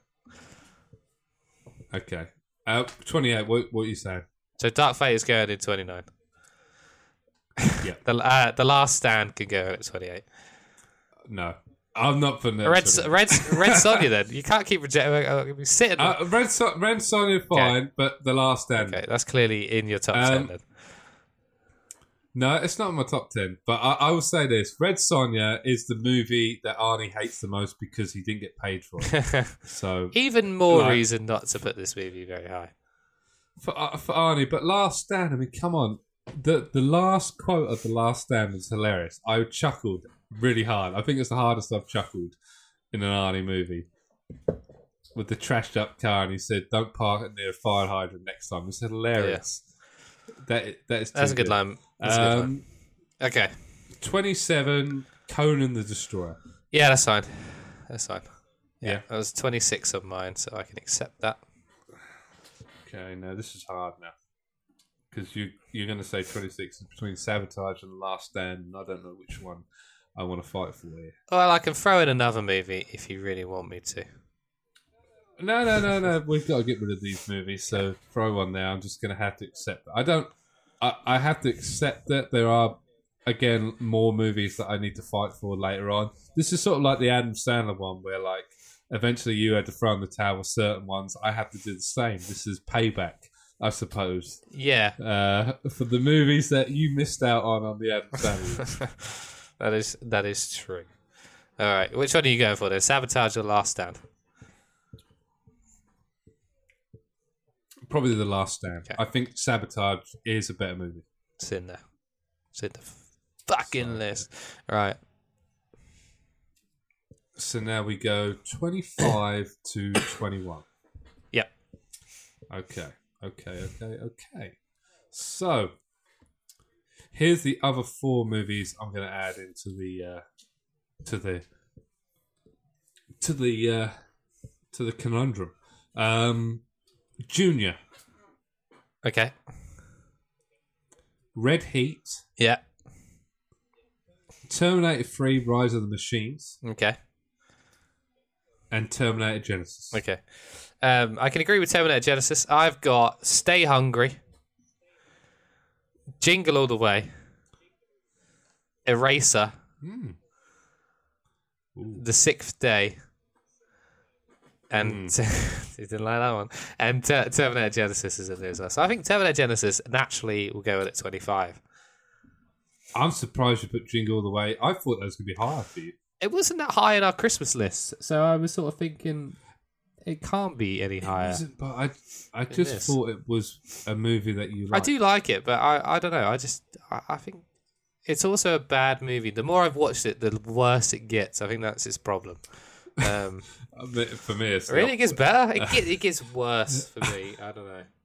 S4: Okay. 28. What are you saying?
S1: So Dark Fate is going in 29.
S4: Yeah.
S1: The Last Stand can go at 28.
S4: No. I'm not putting that.
S1: Red Sonja then. You can't keep rejecting. Sitting.
S4: Red Sonja fine, but The Last Stand.
S1: Okay, that's clearly in your top 10 then.
S4: No, it's not in my top 10. But I will say this. Red Sonja is the movie that Arnie hates the most because he didn't get paid for it. So
S1: even more reason not to put this movie very high.
S4: For Arnie, but Last Stand, I mean, come on. The last quote of The Last Stand was hilarious. I chuckled really hard. I think it's the hardest I've chuckled in an Arnie movie. With the trashed up car, and he said, "Don't park it near a fire hydrant next time." It's hilarious. Yeah. That's
S1: a good line. That's a good line. Okay.
S4: 27, Conan the Destroyer.
S1: Yeah, that's fine. That's fine.
S4: Yeah.
S1: That was 26 on mine, so I can accept that.
S4: Okay, now this is hard now. Because you're going to say 26 is between Sabotage and The Last Stand, and I don't know which one I want to fight for here.
S1: Well, I can throw in another movie if you really want me to.
S4: No. We've got to get rid of these movies, so throw one there. I'm just going to have to accept that. I have to accept that there are, again, more movies that I need to fight for later on. This is sort of like the Adam Sandler one, where, like, eventually you had to throw in the towel with certain ones. I have to do the same. This is payback, I suppose.
S1: Yeah.
S4: For the movies that you missed out on the Adam Sandler.
S1: That is true. All right. Which one are you going for then? Sabotage or Last Stand?
S4: Probably The Last Stand.
S1: Okay.
S4: I think Sabotage is a better movie.
S1: It's in there. It's in the fucking list. All right.
S4: So now we go 25 to 21.
S1: Yep.
S4: Okay. So here's the other 4 movies I'm going to add into the conundrum. Junior.
S1: Okay.
S4: Red Heat.
S1: Yeah.
S4: Terminator 3: Rise of the Machines.
S1: Okay.
S4: And Terminator Genesis.
S1: Okay. I can agree with Terminator Genesis. I've got Stay Hungry, Jingle All the Way, Eraser, The Sixth Day, and you didn't like that one. And Terminator Genesis is in there as well. So I think Terminator Genesis naturally will go in at 25.
S4: I'm surprised you put Jingle All the Way. I thought that was going to be higher for you.
S1: It wasn't that high in our Christmas list, so I was sort of thinking it can't be any higher.
S4: But I just thought it was a movie that you liked.
S1: I do like it, but I don't know. I think it's also a bad movie. The more I've watched it, the worse it gets. I think that's its problem.
S4: For me, it's
S1: really, it gets better. It gets worse for me. I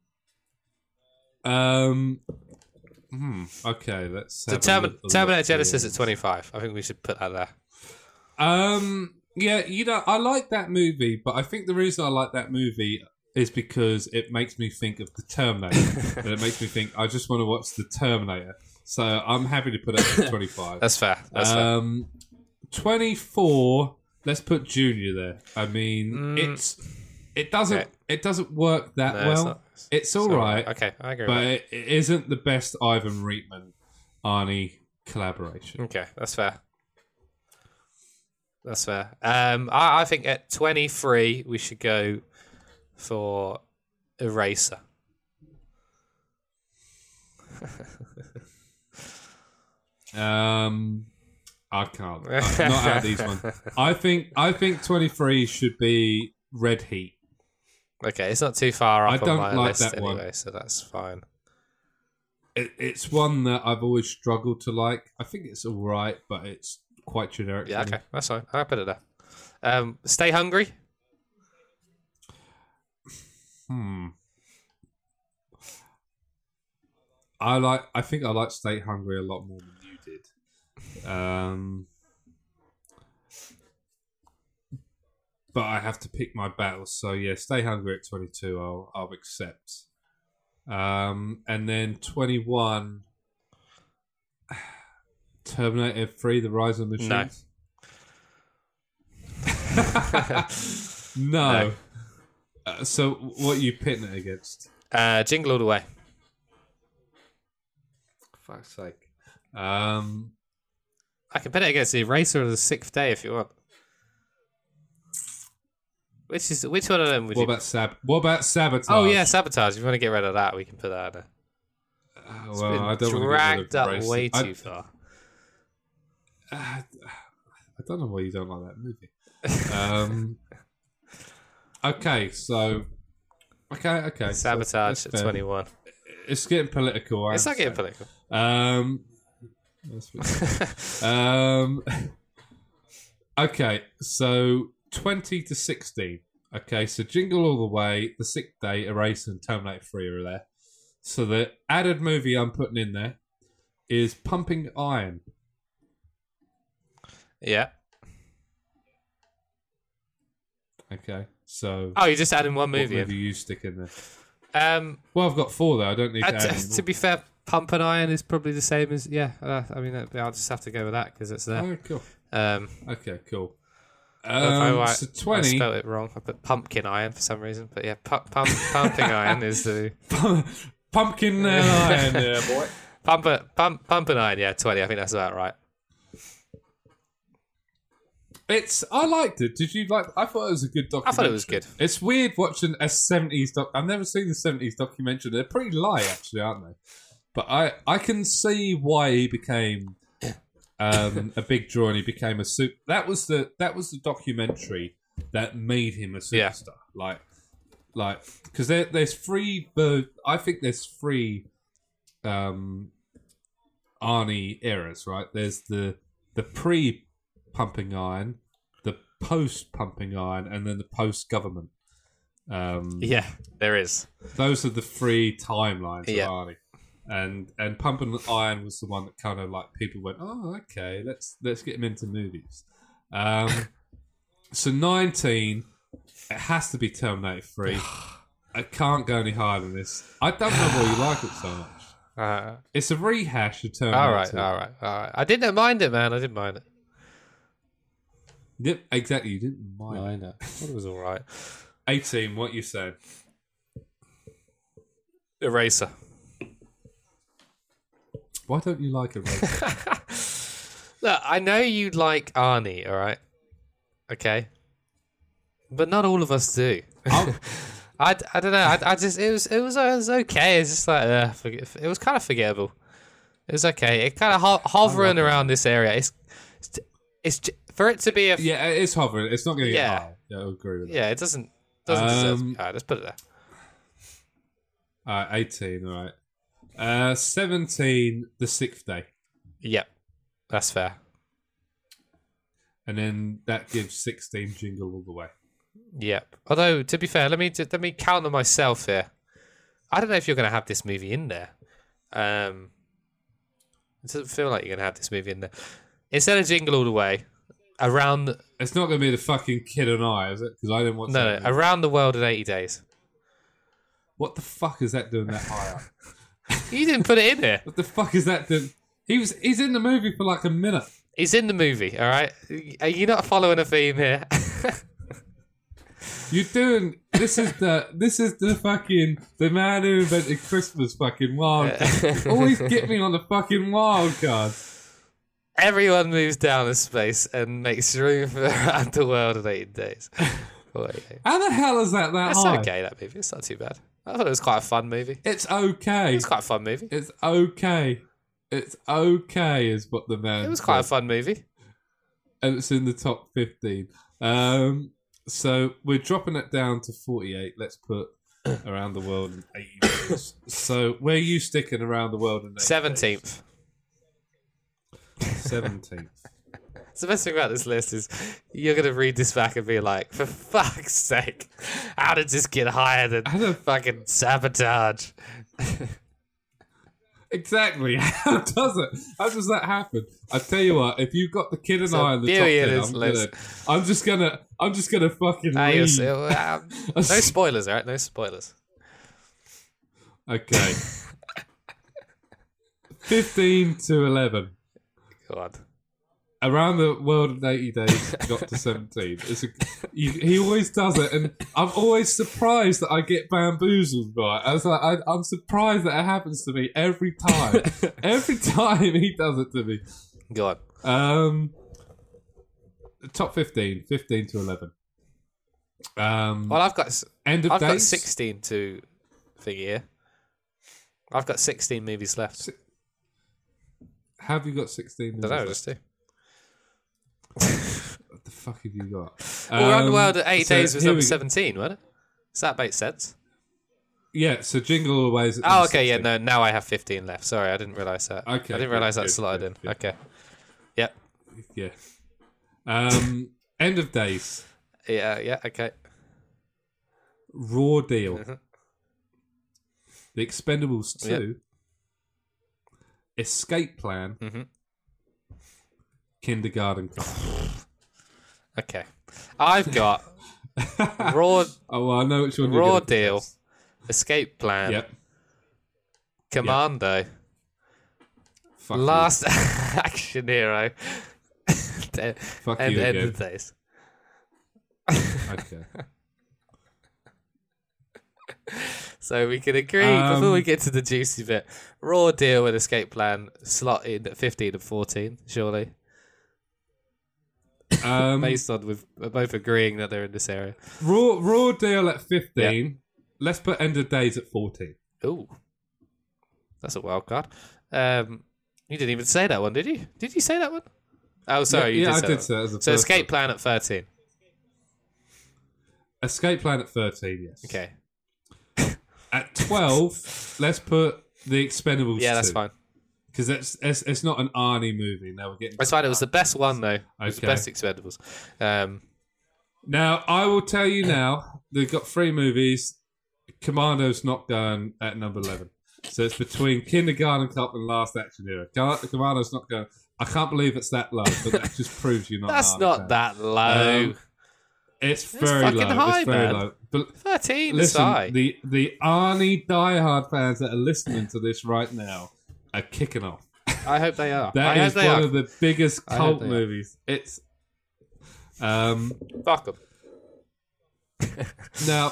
S1: don't know.
S4: Okay, let's.
S1: So Terminator Genesis at 25. I think we should put that there.
S4: Yeah, I like that movie, but I think the reason I like that movie is because it makes me think of the Terminator, and it makes me think I just want to watch the Terminator. So I'm happy to put it at 25.
S1: That's fair. That's fair.
S4: 24. Let's put Junior there. I mean, it doesn't work that well. It's all right.
S1: Okay, I agree.
S4: But it isn't the best Ivan Reitman Arnie collaboration.
S1: Okay, that's fair. That's fair. I think at 23 we should go for Eraser.
S4: I can't. Not out of these ones. I think 23 should be Red Heat.
S1: Okay, it's not too far up on my
S4: like
S1: list
S4: that
S1: anyway,
S4: one.
S1: so that's fine.
S4: It's one that I've always struggled to like. I think it's all right, but it's quite generic.
S1: Yeah, okay, that's fine. I'll put it there. Stay Hungry.
S4: I think I like Stay Hungry a lot more than you did. But I have to pick my battles. So yeah, Stay Hungry at 22. I'll accept. And then 21. Terminator 3: The Rise of the Machines. No. So what are you pitting it against?
S1: Jingle All the Way.
S4: For fuck's sake.
S1: I can pit it against the Eraser of the Sixth Day if you want. Which one of them would
S4: What
S1: you...
S4: about Sabotage?
S1: Oh yeah, Sabotage. If you want to get rid of that, we can put that in there. It's
S4: well,
S1: been
S4: I don't
S1: dragged up
S4: want to
S1: way too far.
S4: I don't know why you don't like that movie. Okay, so okay.
S1: Sabotage
S4: so
S1: at 21.
S4: It's getting political.
S1: It's not getting political.
S4: Okay, so 20 to 16. Okay, so Jingle All the Way, The Sixth Day, Eraser, and Terminator 3 are there. So the added movie I'm putting in there is Pumping Iron.
S1: Yeah.
S4: Okay, so...
S1: Oh, you're just adding one
S4: what
S1: movie in.
S4: movie you stick in there?
S1: Well,
S4: I've got 4 though. I don't need to add any
S1: to be fair, Pump and Iron is probably the same as... Yeah, I mean, I'll just have to go with that because it's there.
S4: Oh, cool. Okay, cool. So 20...
S1: I spelled it wrong. I put Pumpkin Iron for some reason. But yeah, Pumping Iron is the...
S4: Pumpkin Iron, yeah, boy.
S1: Pumping Iron, yeah, 20. I think that's about right.
S4: I liked it. Did you like? I thought it was a good documentary.
S1: I thought it was good.
S4: It's weird watching a 70s doc. I've never seen the 70s documentary. They're pretty light, actually, aren't they? But I can see why he became a big draw and he became a super. That was the documentary that made him a superstar. Yeah. Like because there's three. I think there's three Arnie eras, right? There's the pre-Pumping Iron, the post-Pumping Iron, and then the post-government.
S1: Yeah, there is.
S4: Those are the three timelines of
S1: Yeah.
S4: Arnie. And Pumping Iron was the one that kind of like people went, oh, okay, let's get him into movies. So 19, it has to be Terminator 3. I can't go any higher than this. I don't know why you like it so much. It's a rehash of Terminator 2.
S1: All right. I didn't mind it, man. I didn't mind it.
S4: Yep, exactly. You didn't mind.
S1: I know. It was all right.
S4: 18, what you saying?
S1: Eraser.
S4: Why don't you like Eraser?
S1: Look, I know you like Arnie, all right? Okay. But not all of us do. I don't know. I just it was okay. It's just like it was kind of forgettable. It was okay. It kind of hovering around this area. It's for it to be a
S4: yeah. It's hovering. It's not going to get high. Yeah, I agree with that.
S1: Yeah, it doesn't deserve. All right, let's put it there.
S4: 18. All right. 17. The Sixth Day.
S1: Yep, that's fair.
S4: And then that gives 16 Jingle All the Way.
S1: Yep. Although, to be fair, let me counter myself here. I don't know if you're going to have this movie in there. It doesn't feel like you're going to have this movie in there. Instead of Jingle All the Way,
S4: It's not going to be the fucking Kid and I, is it? Because I didn't watch that.
S1: No, Around the World in 80 Days.
S4: What the fuck is that doing that high up?
S1: You didn't put it in there.
S4: What the fuck is that doing? He's in the movie for like a minute.
S1: He's in the movie, all right? Are you not following a theme here?
S4: You're doing this is the fucking the man who invented Christmas fucking wild card. Always get me on the fucking wild card.
S1: Everyone moves down to space and makes room for Around the World in 80 Days.
S4: How the hell is that
S1: That's
S4: high?
S1: okay, that movie. It's not too bad. I thought it was quite a fun movie.
S4: It's okay.
S1: It's quite a fun movie.
S4: It's okay. It's okay, is what the man
S1: It was
S4: said.
S1: quite a fun movie.
S4: And it's in the top 15. So we're dropping it down to 48. Let's put Around the World in 80 days. So where are you sticking Around the World in 80
S1: 17th.
S4: 17th.
S1: So the best thing about this list is you're going to read this back and be like, for fuck's sake, how did this get higher than fucking Sabotage?
S4: Exactly. How does it? How does that happen? I tell you what, if you've got the kid and
S1: So
S4: I in the
S1: Beauty and
S4: top
S1: his
S4: 10,
S1: list.
S4: I'm just gonna fucking
S1: Ah, you'll
S4: leave.
S1: see. No spoilers, all right? No spoilers.
S4: Okay. 15 to 11.
S1: Go on.
S4: Around the World in 80 Days got to 17. He always does it, and I'm always surprised that I get bamboozled by it. I was like, I'm surprised that it happens to me every time. Every time he does it to me.
S1: Go on.
S4: Top 15 to 11.
S1: Well, I've got
S4: Got
S1: 16 to figure here. I've got 16 movies left.
S4: Have you got 16?
S1: I don't know, just two.
S4: What the fuck have you got?
S1: Well, Around the World at 8
S4: so
S1: Days was
S4: here
S1: number
S4: we go.
S1: 17, wasn't it? Does that make sense?
S4: Yeah, so Jingle All the Way is at
S1: Oh,
S4: number
S1: okay,
S4: 16.
S1: yeah, no, now I have 15 left. Sorry, I didn't realise that.
S4: Okay,
S1: I didn't realise that
S4: good,
S1: slotted
S4: good,
S1: in.
S4: good.
S1: Okay. Yep.
S4: Yeah. End of Days.
S1: Yeah, okay.
S4: Raw Deal.
S1: Mhm.
S4: The Expendables 2.
S1: Yep.
S4: Escape Plan.
S1: Mhm.
S4: Kindergarten Cop.
S1: Okay. I've got Raw
S4: Oh, well, I know which one you're
S1: Raw
S4: gonna pick
S1: Deal,
S4: first.
S1: Escape Plan,
S4: Yep.
S1: Commando,
S4: Fuck
S1: Last Action Hero,
S4: Fuck
S1: and
S4: you
S1: End
S4: again.
S1: of Days.
S4: you. Okay.
S1: So we can agree before we get to the juicy bit. Raw Deal and Escape Plan slot in at 15 and 14, surely. Based on we're both agreeing that they're in this area.
S4: Raw Deal at 15. Let's put End of Days at 14.
S1: Ooh, that's a wild card. You didn't even say that one, did you? Did you say that one? Oh, sorry,
S4: Yeah, I
S1: say
S4: did
S1: that
S4: say
S1: one.
S4: that as a
S1: So
S4: first
S1: Escape
S4: one.
S1: Plan at 13.
S4: Escape Plan at 13, yes.
S1: Okay.
S4: At 12, let's put The Expendables
S1: Yeah,
S4: 2.
S1: that's fine.
S4: Because it's not an Arnie movie. Now we're getting.
S1: That's fine. It was the best one though. It was the
S4: Okay.
S1: best Expendables.
S4: Now I will tell you now. They've got 3 movies. Commando's not going at number 11. So it's between Kindergarten Cop and Last Action Hero. Commando's not going. I can't believe it's that low, but that just proves you're not.
S1: That's
S4: an Arnie
S1: not
S4: fan.
S1: that low.
S4: It's very
S1: fucking
S4: low.
S1: high,
S4: It's very
S1: man.
S4: low. But
S1: 13 is
S4: listen,
S1: high.
S4: the Arnie diehard fans that are listening to this right now are kicking off.
S1: I hope they are.
S4: That
S1: I hope
S4: is
S1: they
S4: one
S1: are.
S4: of the biggest
S1: I hope
S4: cult
S1: they are.
S4: movies. It's
S1: Fuck them.
S4: now.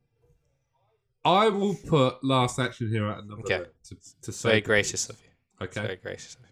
S4: I will put Last Action Hero at number
S1: Okay.
S4: 11 to say
S1: Very gracious of you.
S4: Okay,
S1: Very gracious of you.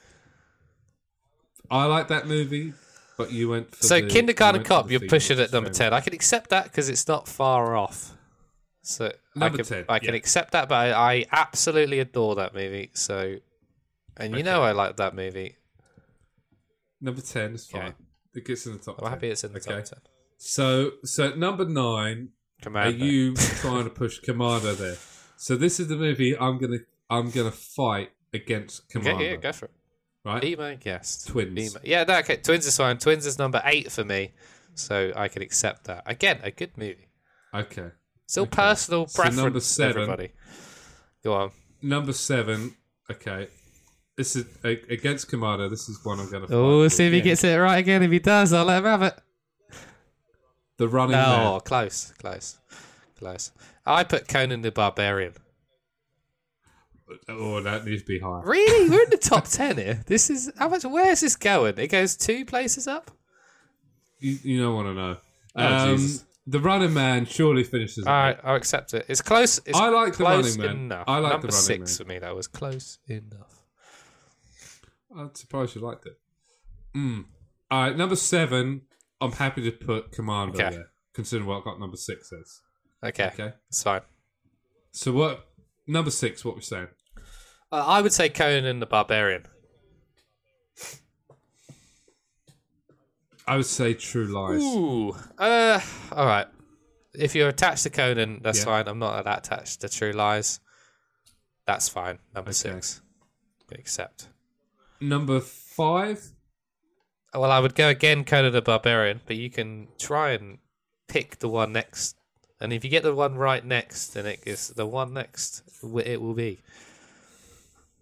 S4: I like that movie, but you went for
S1: So
S4: the,
S1: Kindergarten
S4: you went for
S1: Cop,
S4: the
S1: you're
S4: theme,
S1: pushing
S4: which
S1: at
S4: is
S1: number
S4: fair
S1: 10. I can accept that because it's not far off. So
S4: Number
S1: I can,
S4: 10,
S1: I can
S4: yeah.
S1: accept that, but I absolutely adore that movie. So, and you know I like that movie.
S4: enough. Number 10 is fine.
S1: Okay.
S4: It gets in the top
S1: I'm
S4: 10.
S1: happy it's in the
S4: Okay.
S1: top 10.
S4: So at number 9,
S1: Commando.
S4: are you trying to push Commando there? So this is the movie I'm gonna fight against Commando.
S1: Okay, yeah, go for it.
S4: Right?
S1: Be my guest.
S4: Twins.
S1: Be my- yeah, no, okay. Twins is fine. Twins is number 8 for me, so I can accept that. Again, a good movie.
S4: Okay.
S1: Still
S4: Okay.
S1: personal
S4: So
S1: preference.
S4: number 7.
S1: Everybody, go on.
S4: Number 7. Okay. This is against Commando. This is one I'm gonna fight.
S1: Oh,
S4: for
S1: see if he
S4: again.
S1: gets it right again. If he does, I'll let him have it.
S4: The Running
S1: Oh,
S4: Man.
S1: close. I put Conan the Barbarian.
S4: Oh, that needs to be higher.
S1: Really? We're in the top 10 here. This is how much? Where's this going? It goes 2 places up.
S4: You don't want to know.
S1: Oh, Jesus.
S4: The Running Man surely finishes.
S1: All right, I'll accept it. It's close. It's
S4: I like The
S1: close
S4: Running Man.
S1: enough.
S4: I like
S1: number
S4: The Running
S1: 6
S4: Man.
S1: for me. That was close enough.
S4: I'm surprised you liked it. All right, number 7. I'm happy to put Commando
S1: Okay.
S4: there, considering what I got number 6 as.
S1: Okay,
S4: Okay.
S1: it's fine.
S4: So what? Number 6. What we're saying?
S1: I would say Conan the Barbarian.
S4: I would say True Lies.
S1: Ooh. All right. If you're attached to Conan, that's
S4: Yeah.
S1: fine. I'm not that attached to True Lies. That's fine. Number
S4: Okay.
S1: 6. Accept.
S4: Number 5.
S1: Well, I would go again, Conan the Barbarian, but you can try and pick the one next. And if you get the one right next, then it is the one next. It will be.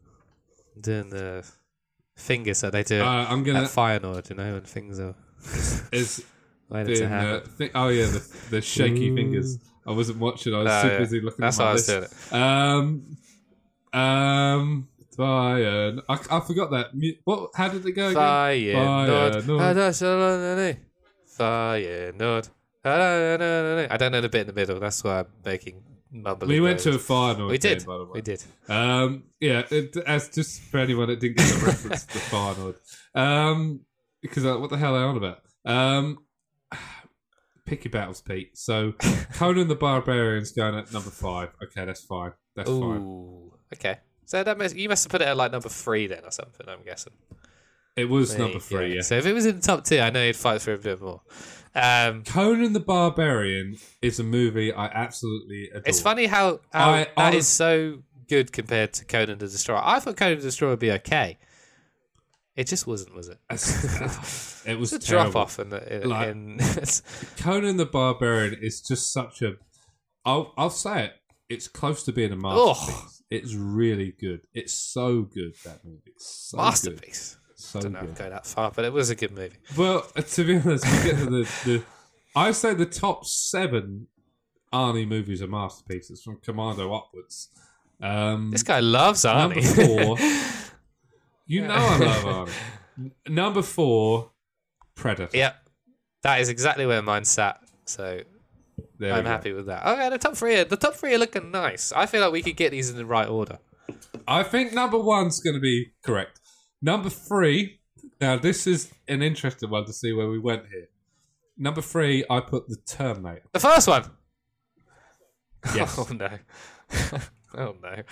S1: doing the fingers that they do
S4: I'm gonna
S1: at Feyenoord, you know, when things are
S4: is
S1: waiting to happen.
S4: the shaky fingers. I wasn't watching. I was too busy looking
S1: That's
S4: at my
S1: why I
S4: list.
S1: was doing it.
S4: Bayern. I forgot that. What? How did it go again?
S1: Feyenoord. Feyenoord. I don't know the bit in the middle. That's why I'm making mumbling.
S4: We went to a
S1: noises.
S4: final.
S1: We did.
S4: By the way.
S1: We did.
S4: As just for anyone that didn't get the reference to the final. Because what the hell are they on about? Pick your battles, Pete. So Conan the Barbarian's going at number 5. Okay, that's fine. That's fine.
S1: Ooh. Okay. So you must have put it at like number 3 then, or something. I'm guessing.
S4: It was number 3. Yeah.
S1: So if it was in the top 2, I know you'd fight for a bit more.
S4: Conan the Barbarian is a movie I absolutely adore.
S1: It's funny how that is so good compared to Conan the Destroyer. I thought Conan the Destroyer would be okay. It just wasn't, was it?
S4: It was
S1: a
S4: terrible.
S1: drop off.
S4: Conan the Barbarian is just such a. I'll say it. It's close to being a masterpiece. It's really good. It's so good, that movie. It's so
S1: masterpiece.
S4: Good. So
S1: I don't know if
S4: good.
S1: I'd go that far, but it was a good movie.
S4: Well, to be honest, we get to the I say the top 7 Arnie movies are masterpieces from Commando upwards.
S1: This guy loves Arnie.
S4: Number 4. You know I love Arnie. Number 4, Predator.
S1: Yep. That is exactly where mine sat. So I'm happy with that. Okay, the top 3 are looking nice. I feel like we could get these in the right order.
S4: I think number 1's going to be correct. Number 3, now this is an interesting one to see where we went here. Number 3, I put The Terminator.
S1: The first one?
S4: Yes.
S1: Oh, no. Oh, no.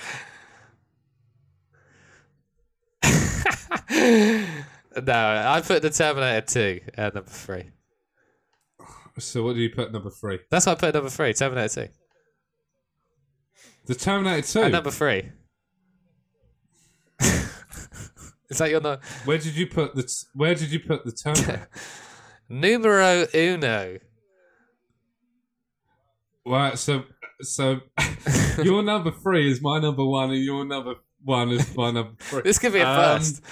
S1: No, I put The Terminator 2 at number 3.
S4: So what do you put number 3?
S1: That's what I put at number 3, Terminator 2.
S4: The Terminator 2?
S1: At number 3. Is that your number?
S4: Where did you put the Terminator?
S1: Numero uno.
S4: Right, so your number 3 is my number 1, and your number 1 is my number 3.
S1: This could be a first.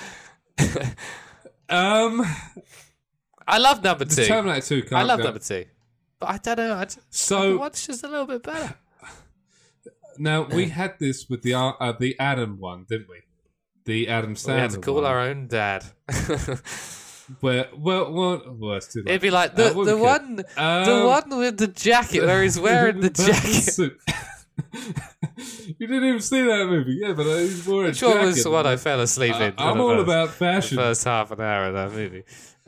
S1: I love number 2.
S4: Terminator 2.
S1: I love number 2, but I don't know.
S4: So
S1: what's just a little bit better?
S4: Now we had this with the Adam one, didn't we? The Adam Sandler.
S1: We had to call
S4: one,
S1: our own dad.
S4: where it's too late.
S1: It'd be like the one with the jacket where he's wearing the jacket.
S4: You didn't even see that movie, yeah, but he's wearing a jacket.
S1: It was the one I fell asleep in.
S4: I'm all about fashion.
S1: The first half an hour of that movie.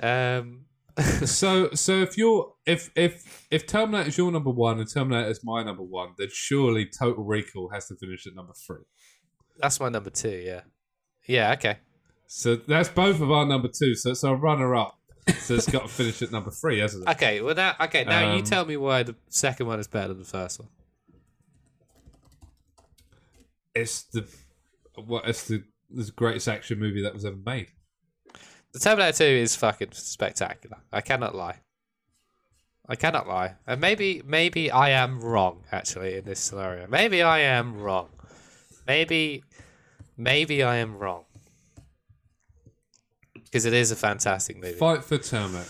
S4: So if Terminator is your number 1 and Terminator is my number 1, then surely Total Recall has to finish at number 3.
S1: That's my number 2. Yeah. Yeah. Okay.
S4: So that's both of our number 2. So it's our runner-up. So it's got to finish at number 3, hasn't it?
S1: Okay. Well, now you tell me why the second one is better than the first one.
S4: It's the greatest action movie that was ever made.
S1: The Terminator 2 is fucking spectacular. I cannot lie. And maybe I am wrong, actually, in this scenario. Maybe I am wrong. Maybe I am wrong. Because it is a fantastic movie.
S4: Fight for Terminator.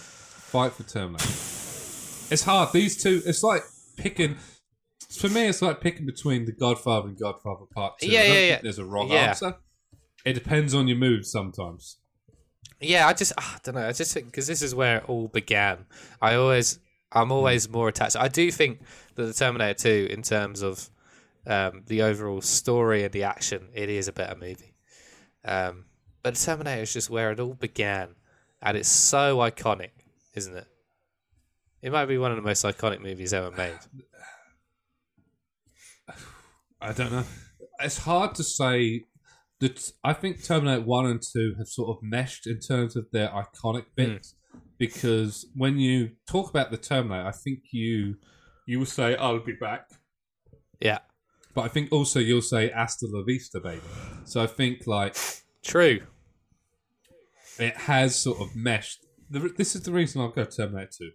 S4: It's hard. These two, it's like picking... For me, it's like picking between The Godfather and Godfather Part 2. I don't think there's a wrong answer. It depends on your mood sometimes.
S1: Yeah, I don't know. I just think because this is where it all began. I'm always more attached. I do think that the Terminator 2, in terms of the overall story and the action, it is a better movie. But Terminator is just where it all began, and it's so iconic, isn't it? It might be one of the most iconic movies ever made.
S4: I don't know. It's hard to say. I think Terminator 1 and 2 have sort of meshed in terms of their iconic bits. Because when you talk about the Terminator, I think you will say, "I'll be back."
S1: Yeah.
S4: But I think also you'll say "Hasta la vista, baby." So I think
S1: true.
S4: It has sort of meshed. This is the reason I'll go Terminator 2.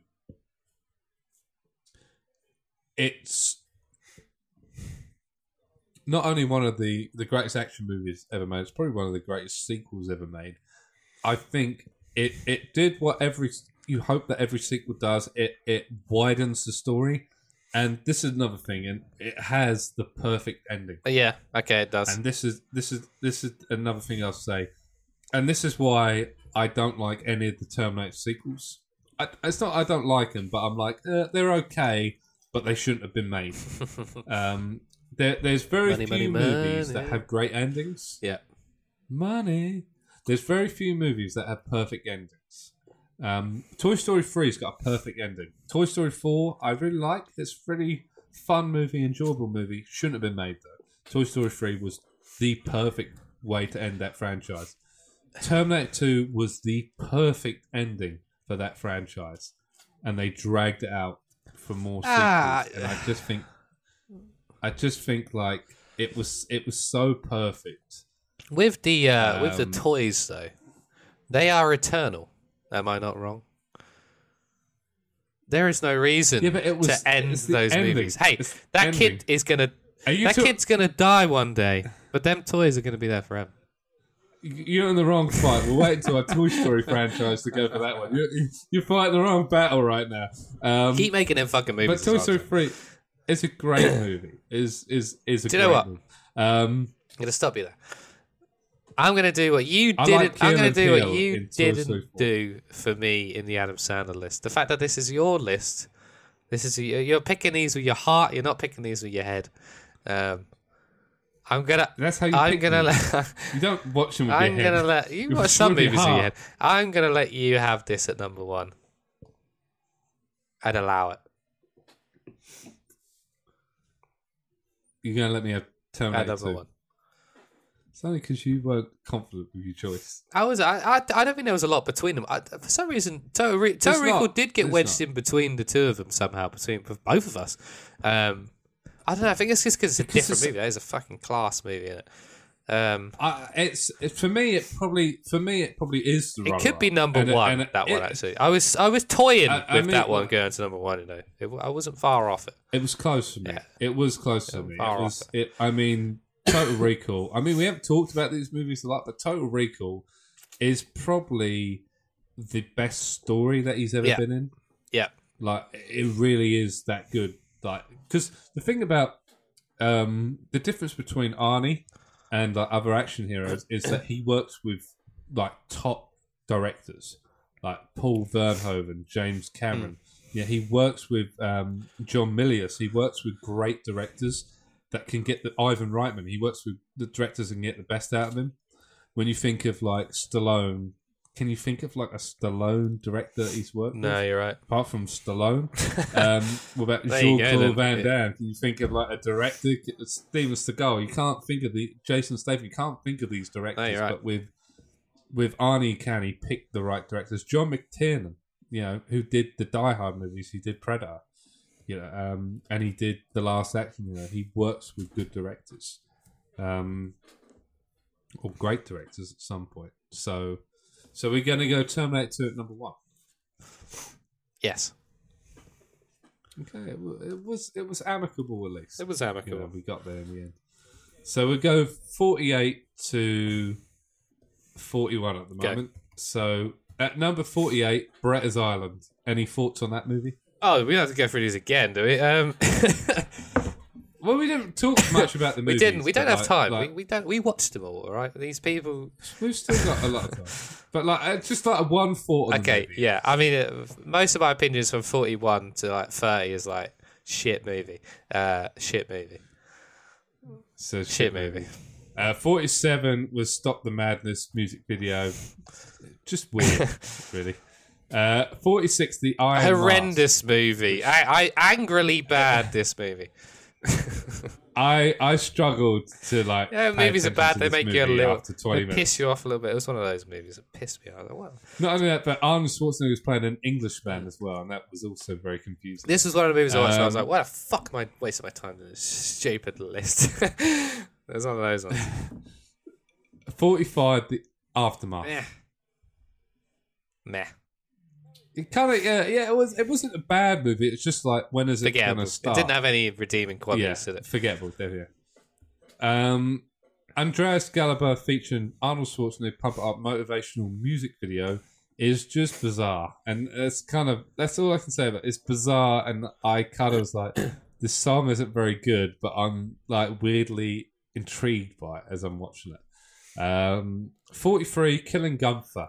S4: not only one of the greatest action movies ever made, it's probably one of the greatest sequels ever made. I think it did what you hope that every sequel does. It widens the story, and this is another thing, and it has the perfect ending.
S1: Yeah, okay, it does.
S4: And this is another thing I'll say, and this is why I don't like any of the Terminator sequels. It's not I don't like them, but I'm like they're okay, but they shouldn't have been made. There's very few movies that have great endings.
S1: Yeah,
S4: money. There's very few movies that have perfect endings. Toy Story 3's got a perfect ending. Toy Story 4, I really like. It's a really fun movie, enjoyable movie. Shouldn't have been made, though. Toy Story 3 was the perfect way to end that franchise. Terminator 2 was the perfect ending for that franchise. And they dragged it out for more sequels. And I just think like it was so perfect.
S1: With the toys though, they are eternal. Am I not wrong? There is no reason to end those movies. Hey, that kid is gonna kid's gonna die one day, but them toys are gonna be there forever.
S4: You're in the wrong fight. We'll wait until our Toy Story franchise to go for that one. You're fighting the wrong battle right now.
S1: Keep making them fucking movies.
S4: But Toy Story 3 is a great movie. Is a
S1: Do you know what?
S4: movie.
S1: I'm gonna stop you there. I'm gonna do what you didn't.
S4: Like
S1: I'm gonna do what
S4: Kieran
S1: you
S4: Peele in Toy Story
S1: didn't
S4: 4.
S1: do for me in the Adam Sandler list. The fact that this is your list. You're picking these with your heart. You're not picking these with your head. I'm gonna.
S4: That's how you.
S1: I'm
S4: pick
S1: gonna
S4: them.
S1: let.
S4: You don't watch them with
S1: I'm
S4: your head.
S1: gonna let you
S4: You
S1: watch some
S4: with your
S1: movies in your
S4: heart.
S1: head. I'm gonna let you have this at number one, and allow it
S4: You're gonna let me have
S1: at
S4: Terminator
S1: number
S4: 2.
S1: one.
S4: It's only because you weren't confident with your choice.
S1: I don't think there was a lot between them. For some reason, Total Recall
S4: not.
S1: did get
S4: It's
S1: wedged
S4: not.
S1: in between the two of them somehow, between both of us. I don't know. I think it's just because it's a
S4: Because
S1: different
S4: it's-
S1: movie. It's a fucking class movie, isn't it?
S4: It's for me. It probably is the.
S1: It could be
S4: runner-up.
S1: number one. That one actually. I was toying
S4: I
S1: with
S4: mean,
S1: that one
S4: like-
S1: going to number one. You know, I wasn't far off it.
S4: It was close for me.
S1: Yeah.
S4: It was close to me.
S1: far
S4: It was. I mean, Total Recall. I mean, we haven't talked about these movies a lot, but Total Recall is probably the best story that he's ever
S1: Yeah.
S4: been in.
S1: Yeah,
S4: Like, it really is that good. Like, because the thing about the difference between Arnie and like other action heroes is that he works with like top directors, like Paul Verhoeven, James Cameron. Yeah, he works with John Milius. He works with great directors that can get the Ivan Reitman. He works with the directors and get the best out of him. When you think of like Stallone, can you think of like a Stallone director that he's worked with?
S1: no, you're right.
S4: Apart from Stallone, what about
S1: There you go,
S4: Jean-Claude
S1: then.
S4: Van
S1: Yeah.
S4: Damme? Can you think of like a director? Steven Seagal. You can't think of Jason Statham. You can't think of these directors.
S1: you're right.
S4: But with Arnie Can, he picked the right directors. John McTiernan, who did the Die Hard movies. He did Predator, and he did The Last Action. He works with good directors, or great directors at some point. So we're going to go Terminator 2 at number one.
S1: Yes,
S4: Okay, it was amicable at least.
S1: it was amicable.
S4: We got there in the end. So we go 48 to 41 at the
S1: Go.
S4: moment. So at number 48, Bretta's Island. Any thoughts on that movie?
S1: Oh, we don't have to go through these again, do we?
S4: Well, we didn't talk much about the
S1: We
S4: movies.
S1: didn't. We don't
S4: but,
S1: have time.
S4: like,
S1: We don't. We watched them all. All right. These people.
S4: we've still got a lot of time. But just like a one thought on the
S1: Okay.
S4: movie.
S1: Yeah. I mean, most of my opinions from 41 to like 30 is like shit movie. Shit movie.
S4: So
S1: Shit movie.
S4: 47 was Stop the Madness music video. Just weird, really. 46, The Iron Mask.
S1: Horrendous movie. I angrily bad this movie.
S4: I struggled to like.
S1: Yeah,
S4: pay
S1: movies are
S4: attention
S1: bad.
S4: to
S1: They
S4: this
S1: make you a
S4: movie
S1: little.
S4: after 20
S1: They
S4: minutes.
S1: piss you off a little bit. It was one of those movies that pissed me off. I was like, wow.
S4: Not only that, but Arnold Schwarzenegger was playing an Englishman as well, and that was also very confusing.
S1: This was one of the movies I watched. And I was
S4: Um,
S1: like, why the fuck am I wasting my time on this stupid list? There's one of those ones.
S4: 45, The Aftermath.
S1: Meh. Meh.
S4: It kind of it wasn't a bad movie. It's just like when is it going
S1: Forgettable.
S4: to
S1: It
S4: start?
S1: didn't have any redeeming
S4: yeah,
S1: qualities, did it?
S4: forgettable. Yeah. Andreas Gallagher featuring Arnold Schwarzenegger pump it up motivational music video is just bizarre, and that's all I can say about it. It's bizarre, and I kind of was like, this song isn't very good, but I'm like weirdly intrigued by it as I'm watching it. 43, Killing Gunther.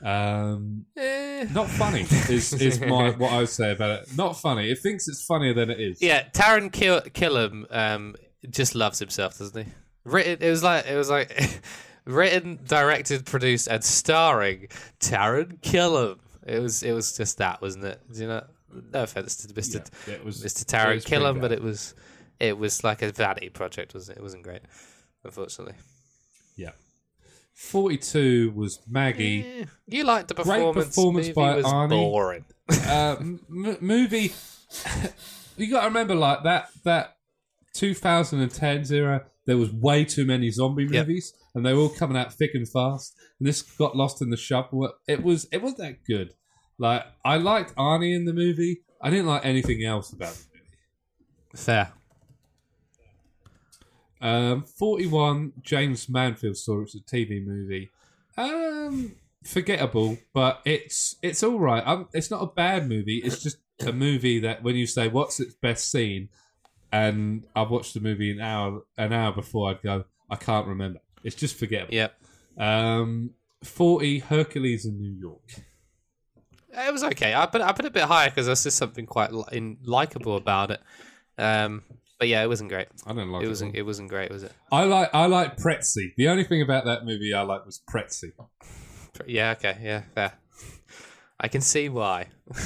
S4: Not funny is what I would say about it. Not funny. It thinks it's funnier than it is.
S1: Yeah, Taron Killam just loves himself, doesn't he? It was like written, directed, produced, and starring Taron Killam. It was just that, wasn't it? Do you know? No offense to Mr. Taron Killam, but it was like a vanity project, wasn't it? It wasn't great, unfortunately.
S4: Yeah. 42 was Maggie.
S1: You liked the performance.
S4: Great performance by
S1: was
S4: Arnie.
S1: Boring.
S4: Movie. You got to remember, like that 2010s era. There was way too many zombie movies, and they were all coming out thick and fast. And this got lost in the shuffle. It wasn't that good. Like, I liked Arnie in the movie. I didn't like anything else about the movie.
S1: Fair.
S4: 41, James Manfield story. It's a TV movie. Forgettable, but it's all right. It's not a bad movie. It's just a movie that when you say what's its best scene, and I've watched the movie an hour before, I'd go, I can't remember. It's just forgettable.
S1: Yep.
S4: 40, Hercules in New York.
S1: It was okay. I put it a bit higher because there's just something quite likable about it. But yeah, it wasn't great.
S4: I don't like it.
S1: It wasn't great, was it?
S4: I like Pretzi. The only thing about that movie I liked was Pretzi.
S1: Yeah. Okay. Yeah. Fair. I can see why.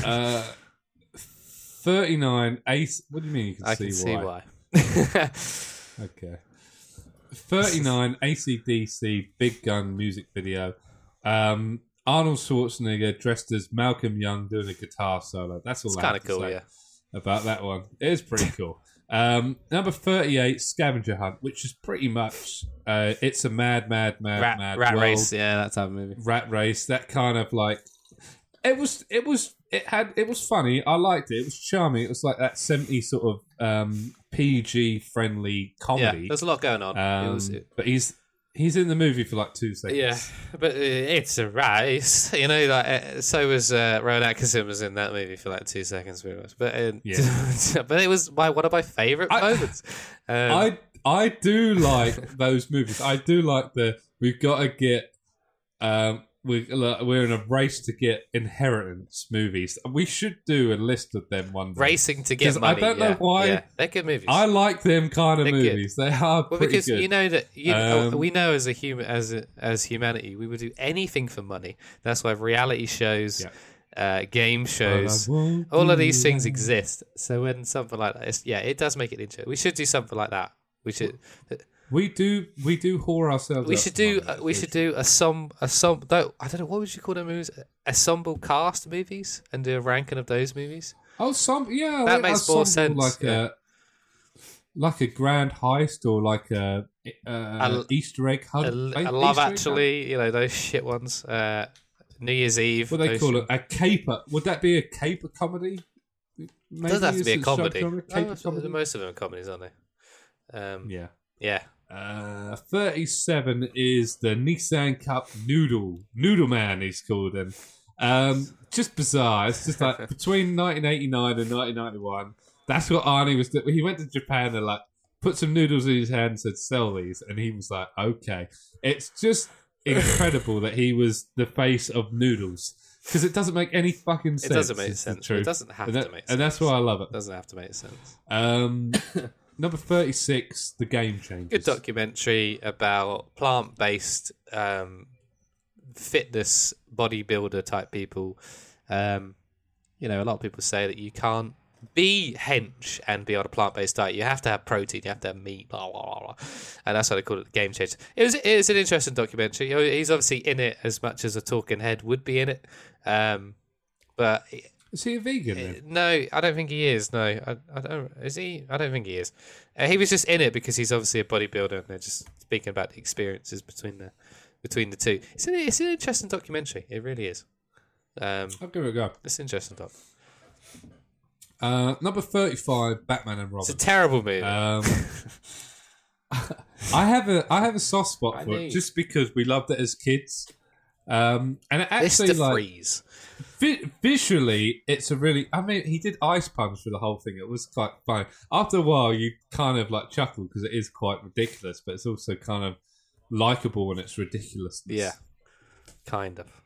S4: 39, Ace. What do you mean?
S1: I can see why.
S4: Okay. 39, AC/DC Big Gun music video. Arnold Schwarzenegger dressed as Malcolm Young doing a guitar solo. That's all. It's kind of cool, yeah. About that one, it is pretty cool. Number 38, Scavenger Hunt, which is pretty much it's a mad
S1: rat
S4: world.
S1: Race. Yeah, that type of movie.
S4: Rat Race. That kind of like it was funny. I liked it. It was charming. It was like that 70s sort of PG friendly comedy.
S1: Yeah, there's a lot going on.
S4: But he's in the movie for like 2 seconds.
S1: Yeah, but it's a race, you know. Like so was Rowan Atkinson was in that movie for like 2 seconds, pretty much. But but it was one of my favourite moments.
S4: I do like those movies. I do like we've got to get. We're in a race to get inheritance movies. We should do a list of them one day.
S1: Racing to get money.
S4: I don't know why.
S1: Yeah, they're good movies.
S4: I like them kind of movies. Good. They are pretty
S1: because
S4: good.
S1: You know that we know as humanity, we would do anything for money. That's why reality shows, game shows, all of these things exist. So when something like that, it does make it interesting. We should do something like that. We should.
S4: We do whore ourselves.
S1: We should do a though I don't know what would you call them movies, ensemble cast movies, and do a ranking of those movies.
S4: Oh,
S1: that makes more sense.
S4: Like a grand heist or like a Easter egg hunt.
S1: A Love Actually, you know those shit ones. New Year's Eve.
S4: What do they call it? A caper. Would that be a caper comedy?
S1: It doesn't have to be a comedy. Most of them are comedies, aren't they? Yeah.
S4: 37 is the Nissan Cup Noodle Man, he's called him. Just bizarre. It's just like between 1989 and 1991. That's what Arnie was doing. He went to Japan and like put some noodles in his hand and said, "Sell these," and he was like, "Okay." It's just incredible that he was the face of noodles because it doesn't make any fucking sense.
S1: It doesn't make sense. It doesn't have to make sense,
S4: and that's why I love it.
S1: It doesn't have to make sense.
S4: Number 36, The Game Changers.
S1: Good documentary about plant-based fitness bodybuilder type people. You know, a lot of people say that you can't be hench and be on a plant-based diet. You have to have protein, you have to have meat, blah, blah, blah, blah. And that's why they call it The Game Changers. It was an interesting documentary. He's obviously in it as much as a talking head would be in it. But...
S4: Is he a vegan then?
S1: No, I don't think he is. No, I don't. Is he? I don't think he is. He was just in it because he's obviously a bodybuilder, and they're just speaking about the experiences between the two. It's an interesting documentary. It really is.
S4: I'll give it a go.
S1: It's an interesting doc.
S4: Number 35, Batman and Robin.
S1: It's a terrible movie.
S4: I have a soft spot for
S1: knew.
S4: it just because we loved it as kids. And it actually
S1: Mr.
S4: like
S1: Freeze.
S4: visually, it's a really. I mean, he did Ice Punch for the whole thing. It was quite funny. After a while, you kind of like chuckle because it is quite ridiculous, but it's also kind of likable in its ridiculousness.
S1: Yeah, kind of.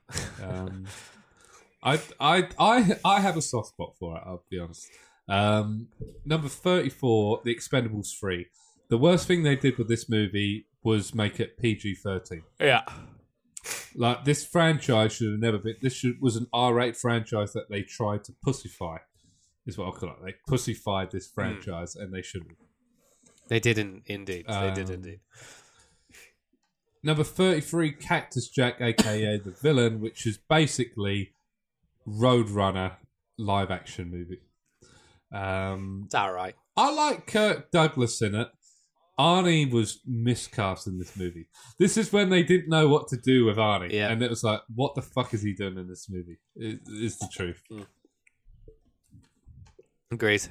S4: I have a soft spot for it. I'll be honest. Number 34, The Expendables 3. The worst thing they did with this movie was make it PG-13.
S1: Yeah.
S4: Like, this franchise should have never been. Was an R-rated franchise that they tried to pussify, is what I'll call it. They pussified this franchise, and they shouldn't.
S1: They did indeed. They did indeed.
S4: Number 33, Cactus Jack, aka the villain, which is basically Roadrunner live action movie.
S1: It's alright.
S4: I like Kirk Douglas in it. Arnie was miscast in this movie. This is when they didn't know what to do with Arnie.
S1: Yeah.
S4: And it was like, what the fuck is he doing in this movie? It is the truth.
S1: Agreed.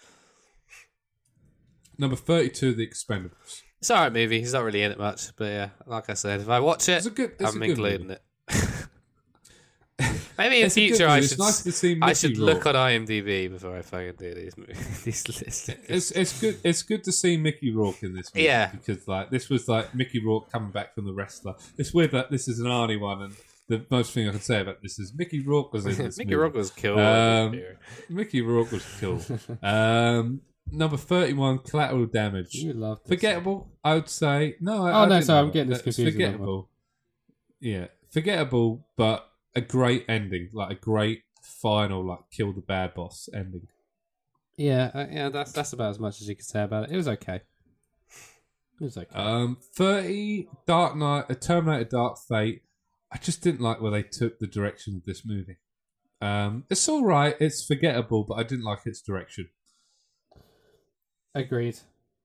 S4: Number 32, The Expendables.
S1: It's an alright movie. He's not really in it much, but yeah, like I said, if I watch it, I'm including it. Maybe in future I should.
S4: Nice to see
S1: I should
S4: Mickey
S1: look
S4: Rourke.
S1: on IMDb before I fucking do these movies. These lists.
S4: It's good. It's good to see Mickey Rourke in this movie.
S1: Yeah.
S4: Because like this was like Mickey Rourke coming back from The Wrestler. It's weird that this is an Arnie one, and the most thing I can say about this is Mickey Rourke was in this
S1: Mickey
S4: movie.
S1: Rourke was killed.
S4: Mickey Rourke was killed. Number 31, Collateral Damage.
S2: You love this.
S4: Forgettable, I would say. No,
S2: Oh, no,
S4: didn't
S2: sorry,
S4: love
S2: I'm
S4: it.
S2: getting this
S4: It's
S2: confused with that
S4: Forgettable. Yeah, forgettable, but a great ending, like a great final, like kill the bad boss ending.
S2: Yeah, that's about as much as you can say about it. It was okay. It was okay.
S4: 30, Dark Knight, a Terminator Dark Fate. I just didn't like where they took the direction of this movie. It's all right, it's forgettable, but I didn't like its direction.
S2: Agreed.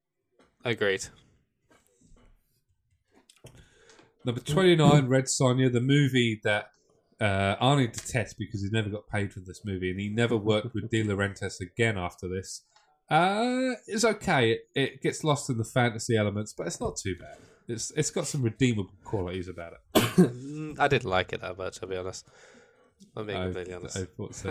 S4: Number 29, Red Sonja, the movie that Arnie detests because he never got paid for this movie, and he never worked with De Laurentiis again after this. It's okay. It gets lost in the fantasy elements, but it's not too bad. It's got some redeemable qualities about it.
S1: I didn't like it that much, I'll be honest. I'm being completely honest.
S4: I thought so.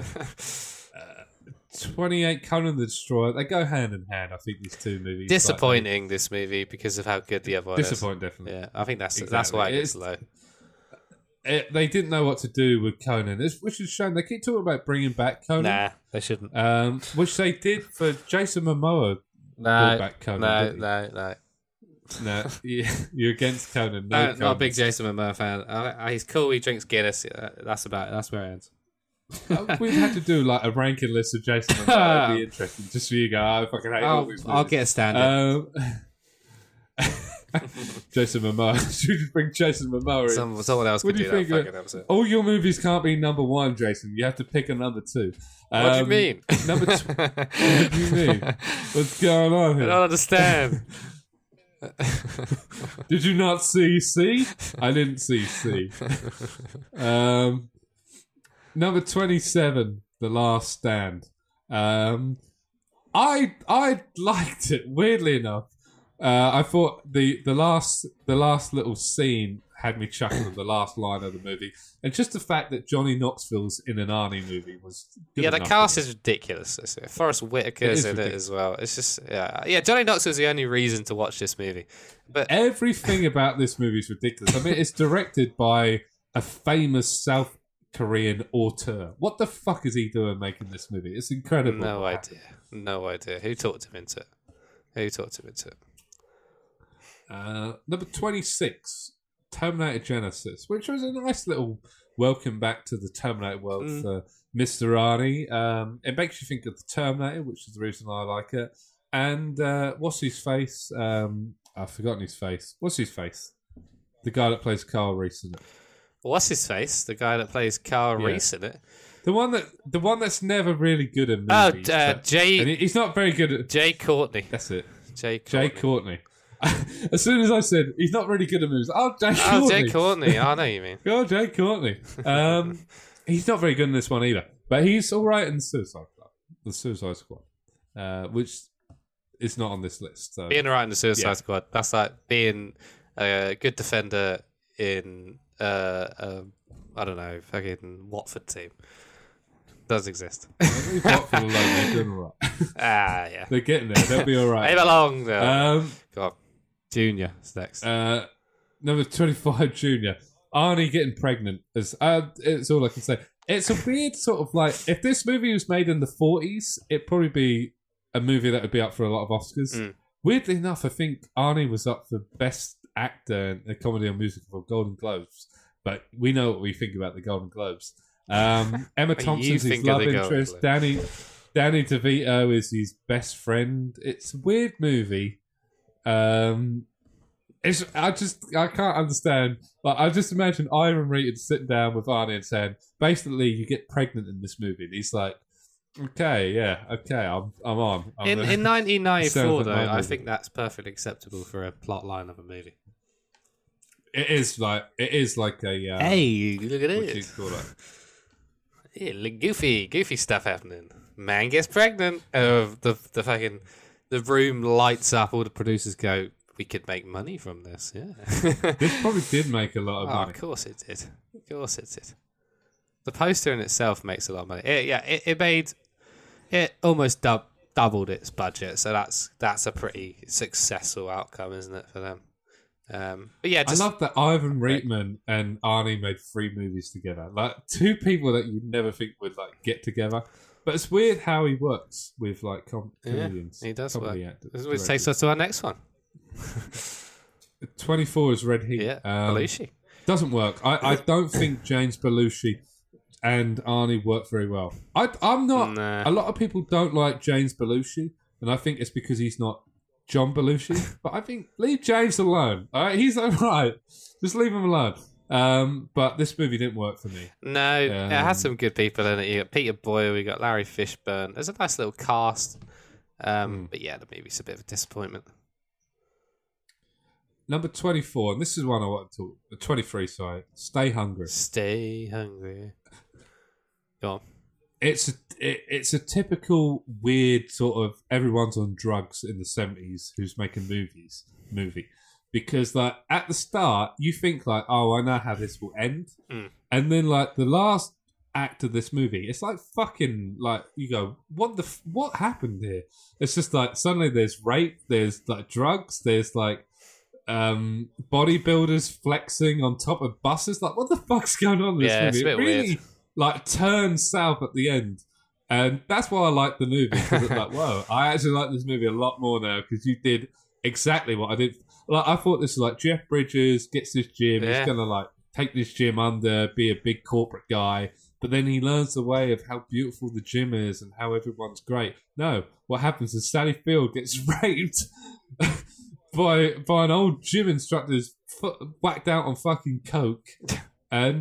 S4: 28, Conan the Destroyer. They go hand in hand, I think, these two movies.
S1: Disappointing, this movie, because of how good the other one is.
S4: Disappointing, definitely.
S1: Yeah, I think that's
S4: Exactly.
S1: why it gets low.
S4: They didn't know what to do with Conan, which is a shame. They keep talking about bringing back Conan.
S1: Nah, they shouldn't.
S4: Which they did for Jason Momoa. brought back Conan,
S1: No.
S4: No, you're against Conan. No,
S1: Not a big Jason Momoa fan. He's cool. He drinks Guinness. That's where it ends.
S4: We've had to do like a ranking list of Jason Momoa. It'd be interesting. Just so you go, I fucking hate all these
S2: I'll
S4: movies.
S2: get a stand.
S4: Jason Momoa. Should we just bring Jason Momoa in?
S1: Someone else
S4: What
S1: could
S4: do
S1: do
S4: you
S1: that
S4: think?
S1: fucking episode.
S4: All your movies can't be number one, Jason. You have to pick a number two.
S1: What do you mean?
S4: Number two. What do you mean? What's going on
S1: I
S4: here?
S1: don't understand.
S4: Did you not see C? I didn't see C. Number 27, The Last Stand. I liked it. Weirdly enough, I thought the last little scene had me chuckling. The last line of the movie, and just the fact that Johnny Knoxville's in an Arnie movie was good
S1: Yeah, the
S4: enough
S1: cast
S4: for me.
S1: is ridiculous. Forrest Whitaker's
S4: It is
S1: in it
S4: ridiculous.
S1: as well. It's just yeah. Johnny Knoxville's the only reason to watch this movie. But
S4: Everything about this movie is ridiculous. I mean, it's directed by a famous South Korean auteur. What the fuck is he doing making this movie? It's incredible.
S1: no idea. Who talked him into it?
S4: Number 26, Terminator Genesis, which was a nice little welcome back to the Terminator world for Mr. Arnie. It makes you think of the Terminator, which is the reason I like it. And what's his face? I've forgotten his face. What's his face? The guy that plays Carl Reese in it.
S1: What's his face? The guy that plays Carl
S4: Yeah.
S1: Reese in it.
S4: The one that's never really good at
S1: Oh,
S4: movies. and
S1: Jay
S4: he's not very good at.
S1: Courtney.
S4: That's it.
S1: Jay
S4: Jay
S1: Courtney.
S4: Courtney. As soon as I said he's not really good at movies, Jay Courtney.
S1: Oh, Jay Courtney. I know you mean.
S4: Oh, Jay Courtney. He's not very good in this one either, but he's all right in the Suicide Squad, which it's not on this list. So
S1: Being right in the Suicide
S4: Yeah.
S1: Squad, that's like being a good defender in I don't know, fucking Watford team. Does exist.
S4: Watford alone, they're doing all right.
S1: Yeah.
S4: They're getting there. They'll be all right.
S1: Aim along. Go on.
S2: Junior is next.
S4: Number 25, Junior. Arnie getting pregnant. It's all I can say. It's a weird sort of like, if this movie was made in the 40s, it'd probably be a movie that would be up for a lot of Oscars. Weirdly enough, I think Arnie was up for Best Actor in a Comedy or Musical for Golden Globes. But we know what we think about the Golden Globes. Emma Thompson's his
S1: think of
S4: love
S1: the Golden
S4: interest.
S1: Globes?
S4: Danny DeVito is his best friend. It's a weird movie. I can't understand. Like, I just imagine Ivan Reitman sitting down with Arnie and saying, basically, you get pregnant in this movie. And he's like, okay, I'm on.
S1: In 1994,
S4: Sounds
S1: though,
S4: like my
S1: I
S4: movie.
S1: think that's perfectly acceptable for a plot line of a movie.
S4: It is like a.
S1: Hey, look at
S4: what do you
S1: it.
S4: call it?
S1: Yeah, look, goofy stuff happening. Man gets pregnant. The fucking the room lights up. All the producers go, we could make money from this. Yeah.
S4: This probably did make a lot of
S1: Oh,
S4: money.
S1: of course it did. Of course it did. The poster in itself makes a lot of money. It almost doubled its budget, so that's a pretty successful outcome, isn't it, for them? But yeah,
S4: I love that Ivan Reitman and Arnie made 3 movies together. Like 2 people that you never think would like get together. But it's weird how he works with like comedians.
S1: he does
S4: comedy
S1: work.
S4: actors,
S1: Which
S4: directors.
S1: takes us to our next one.
S4: 24 is Red Heat.
S1: Yeah, Belushi.
S4: Doesn't work. I don't think James Belushi and Arnie work very well. I'm not.
S1: Nah.
S4: A lot of people don't like James Belushi, and I think it's because he's not John Belushi. But I think leave James alone. All right, he's all right. Just leave him alone. But this movie didn't work for me.
S1: No, it had some good people in it. You got Peter Boyle, we got Larry Fishburne. There's a nice little cast. But yeah, the movie's a bit of a disappointment.
S4: Number 24, and this is one I want to talk. 23, sorry. Stay Hungry.
S1: Stay hungry. Go on.
S4: It's a typical weird sort of everyone's on drugs in the 70s who's making movie. Because like at the start you think like, oh, I know how this will end. And then like the last act of this movie, it's like fucking like you go, what happened here? It's just like suddenly there's rape, there's like drugs, there's like bodybuilders flexing on top of buses. Like what the fuck's going on in this
S1: Yeah,
S4: movie?
S1: it's a bit
S4: it really
S1: weird.
S4: like turns south at the end. And that's why I like the movie. Because it's like, whoa, I actually like this movie a lot more now because you did exactly what I did. Like I thought this was like Jeff Bridges gets this gym,
S1: Yeah.
S4: he's gonna like take this gym under, be a big corporate guy, but then he learns the way of how beautiful the gym is and how everyone's great. No, what happens is Sally Field gets raped by an old gym instructor who's whacked out on fucking coke, and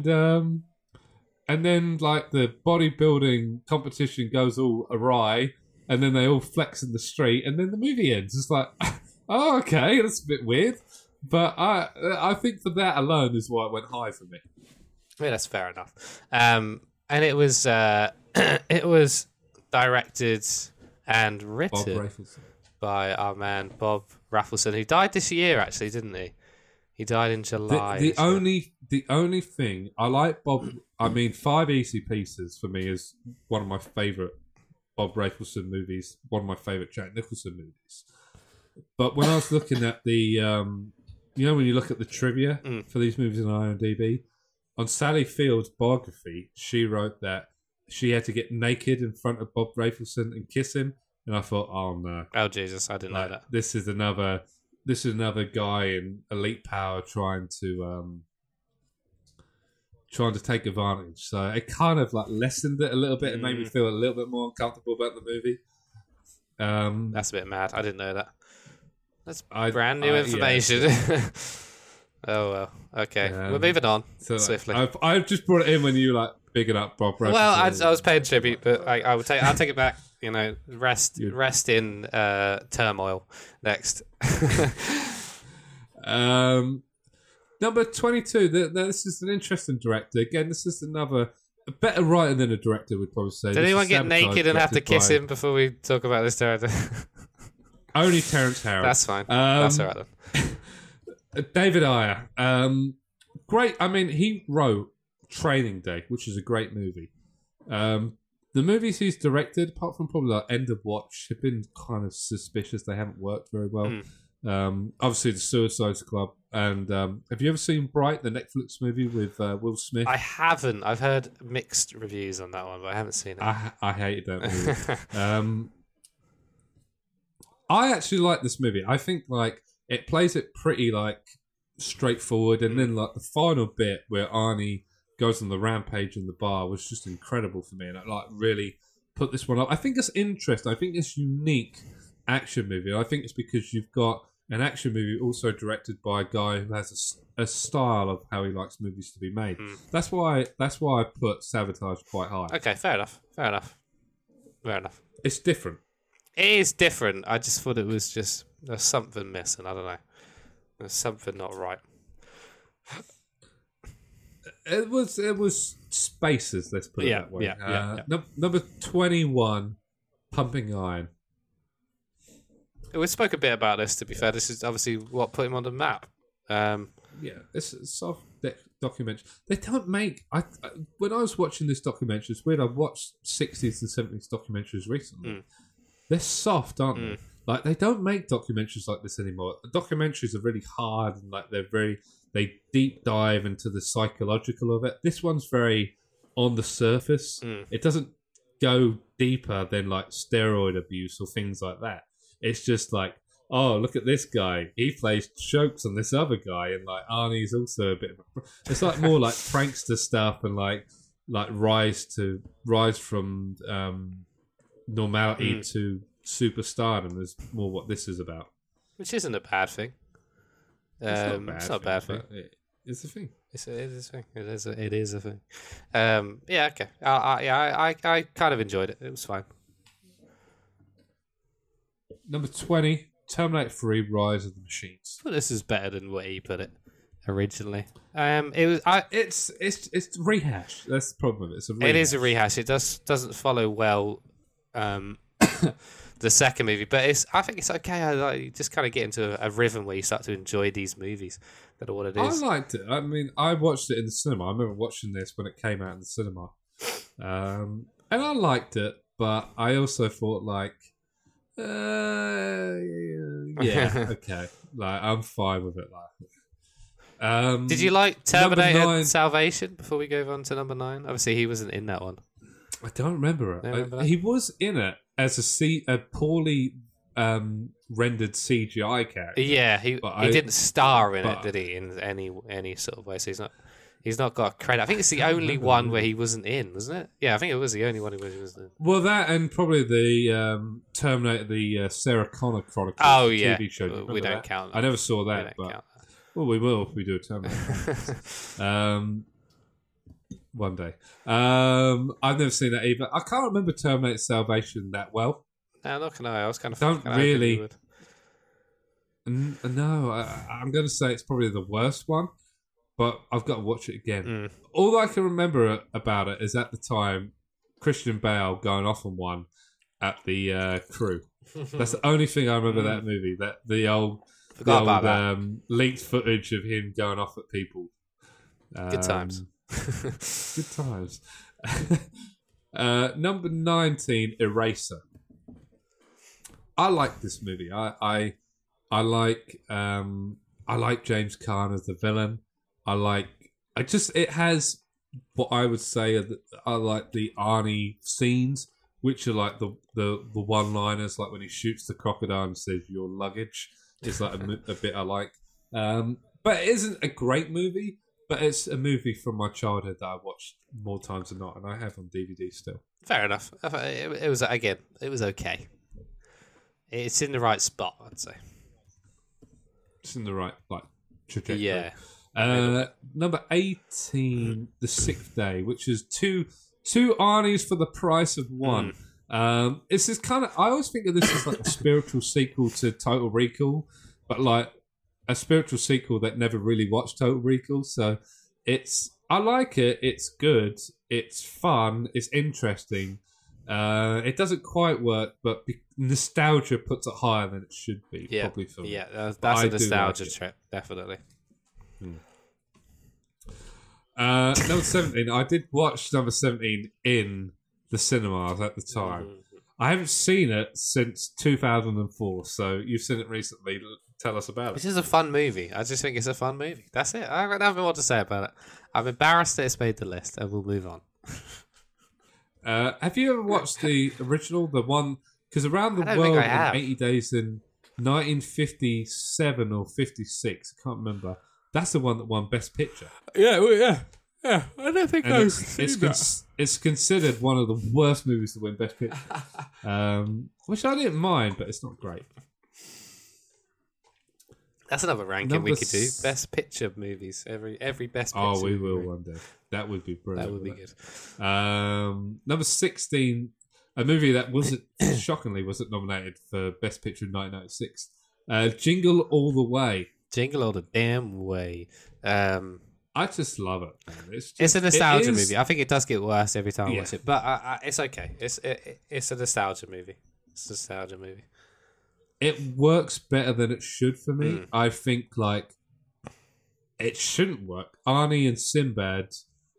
S4: then like the bodybuilding competition goes all awry, and then they all flex in the street, and then the movie ends. It's like, oh, okay, that's a bit weird, but I think for that alone is why it went high for me.
S1: Yeah, that's fair enough. And it was it was directed and
S4: Bob
S1: written
S4: Rafelson.
S1: by our man Bob Rafelson, who died this year, actually, didn't he? He died in July.
S4: The
S1: this year.
S4: only thing I like Bob. I mean, 5 Easy Pieces for me is one of my favourite Bob Rafelson movies. One of my favourite Jack Nicholson movies. But when I was looking at the, you know, when you look at the trivia for these movies on IMDb, on Sally Field's biography, she wrote that she had to get naked in front of Bob Rafelson and kiss him, and I thought, oh no,
S1: Oh Jesus, I didn't know that.
S4: this is another guy in elite power trying to take advantage. So it kind of like lessened it a little bit and made me feel a little bit more uncomfortable about the movie.
S1: That's a bit mad. I didn't know that. That's
S4: I-
S1: brand new
S4: I-
S1: information. Oh well. Okay, we're moving on
S4: So
S1: swiftly.
S4: I've just brought it in when you like bigging up Bob Rafelson.
S1: Well, I was paying tribute, but I'll take it back. You know, rest in turmoil. Next.
S4: Number 22. This is an interesting director. Again, this is a better writer than a director would probably say.
S1: Did
S4: This
S1: anyone
S4: is
S1: get
S4: Sabotage,
S1: naked and have to
S4: directed
S1: kiss
S4: by-
S1: him before we talk about this director?
S4: Only Terrence Howard.
S1: That's fine. That's all right then.
S4: David Ayer. Great. I mean, he wrote Training Day, which is a great movie. The movies he's directed, apart from probably like End of Watch, have been kind of suspicious. They haven't worked very well. Obviously, The Suicide Club. And have you ever seen Bright, the Netflix movie with Will Smith?
S1: I haven't. I've heard mixed reviews on that one, but I haven't seen it.
S4: I hated that movie. I actually like this movie. I think like it plays it pretty like straightforward, and then like the final bit where Arnie goes on the rampage in the bar was just incredible for me, and it like really put this one up. I think it's interesting. I think it's unique action movie. I think it's because you've got an action movie also directed by a guy who has a style of how he likes movies to be made. That's why I put Sabotage quite high.
S1: Okay, fair enough.
S4: It's different.
S1: It is different. I just thought it was just there's something missing. I don't know. There's something not right.
S4: It was spaces. Let's put it that way.
S1: Yeah.
S4: Number 21, Pumping Iron.
S1: We spoke a bit about this. To be fair, this is obviously what put him on the map.
S4: It's a soft documentary. They don't make. When I was watching this documentary, it's weird. I've watched 60s and 70s documentaries recently. They're soft, aren't they? Like they don't make documentaries like this anymore. The documentaries are really hard and like they deep dive into the psychological of it. This one's very on the surface. It doesn't go deeper than like steroid abuse or things like that. It's just like, oh, look at this guy. He plays jokes on this other guy, and like Arnie's also a bit of it's like more like prankster stuff and like rise from normality to superstardom is more what this is about.
S1: Which isn't a bad thing. It's not a bad thing.
S4: It's a thing.
S1: It is a thing. It is a thing. Yeah, okay. I kind of enjoyed it. It was fine.
S4: Number 20, Terminator 3: Rise of the Machines.
S1: Well, this is better than what he put it originally. It's
S4: rehash. That's the problem. It's a rehash.
S1: It is a rehash. It doesn't follow well the second movie, but I think it's okay. You just kind of get into a rhythm where you start to enjoy these movies. That's what it is.
S4: I liked it. I mean, I watched it in the cinema. I remember watching this when it came out in the cinema, and I liked it. But I also thought like, yeah, okay, like I'm fine with it. Like,
S1: did you like Terminator Salvation? Before we go on to number 9, obviously he wasn't in that one.
S4: I don't remember it. He was in it as a poorly rendered CGI character.
S1: Yeah, he didn't star in it, did he? In any sort of way, so he's not got credit. I think it's the only one where he wasn't in, wasn't it? Yeah, I think it was the only one he wasn't in.
S4: Well, that and probably the Terminator, the Sarah Connor Chronicles.
S1: Oh yeah,
S4: TV show.
S1: We don't count that.
S4: I never saw that, but well, we will if we do a Terminator. One day. I've never seen that either. I can't remember Terminator Salvation that well.
S1: No, not can I. I was kind of
S4: don't really. No, I'm going to say it's probably the worst one, but I've got to watch it again. All I can remember about it is at the time Christian Bale going off on one at the Crew. That's the only thing I remember that movie. That the old leaked footage of him going off at people.
S1: Good times.
S4: Good times. Number 19, Eraser. I like this movie. I like James Caan as the villain. It has what I would say I like the Arnie scenes, which are like the one-liners, like when he shoots the crocodile and says "your luggage." It's like a bit I like. But it isn't a great movie. But it's a movie from my childhood that I watched more times than not, and I have on DVD still.
S1: Fair enough. It was okay. It's in the right spot, I'd say.
S4: It's in the right trajectory.
S1: Yeah.
S4: Number 18, The Sixth Day, which is two Arnies for the price of one. It's this kind of. I always think of this as like a spiritual sequel to Total Recall, but like a spiritual sequel that never really watched Total Recall. So I like it. It's good. It's fun. It's interesting. It doesn't quite work, but nostalgia puts it higher than it should be.
S1: Yeah,
S4: probably for me.
S1: yeah, that's
S4: I
S1: a
S4: do
S1: nostalgia
S4: like it.
S1: trip, definitely.
S4: Number 17. I did watch number 17 in the cinemas at the time. I haven't seen it since 2004, so you've seen it recently. Tell us about
S1: Which
S4: it.
S1: is a fun movie. I just think it's a fun movie. That's it. I have nothing more to say about it. I'm embarrassed that it's made the list, and we'll move on.
S4: Have you ever watched the original, the one? Because Around the
S1: I don't think
S4: World
S1: I
S4: in
S1: have.
S4: 80 Days in 1957 or 56, I can't remember. That's the one that won Best Picture.
S1: Yeah. I don't think
S4: And it's considered one of the worst movies to win Best Picture. Which I didn't mind, but it's not great.
S1: That's another ranking
S4: Number
S1: we could do.
S4: s-
S1: Best picture movies. Every best picture.
S4: Oh, we will
S1: movie.
S4: one day. That would be brilliant.
S1: That would be
S4: wouldn't
S1: good.
S4: it? Number 16, a movie that wasn't shockingly wasn't nominated for Best Picture in 1996. Jingle All the Way.
S1: Jingle all the damn way.
S4: I just love it. Man.
S1: It's a nostalgia
S4: it is-
S1: movie. I think it does get worse every time I
S4: Yeah.
S1: watch it, but it's okay. It's a nostalgia movie. It's a nostalgia movie.
S4: It works better than it should for me.
S1: Mm.
S4: I think like it shouldn't work. Arnie and Sinbad.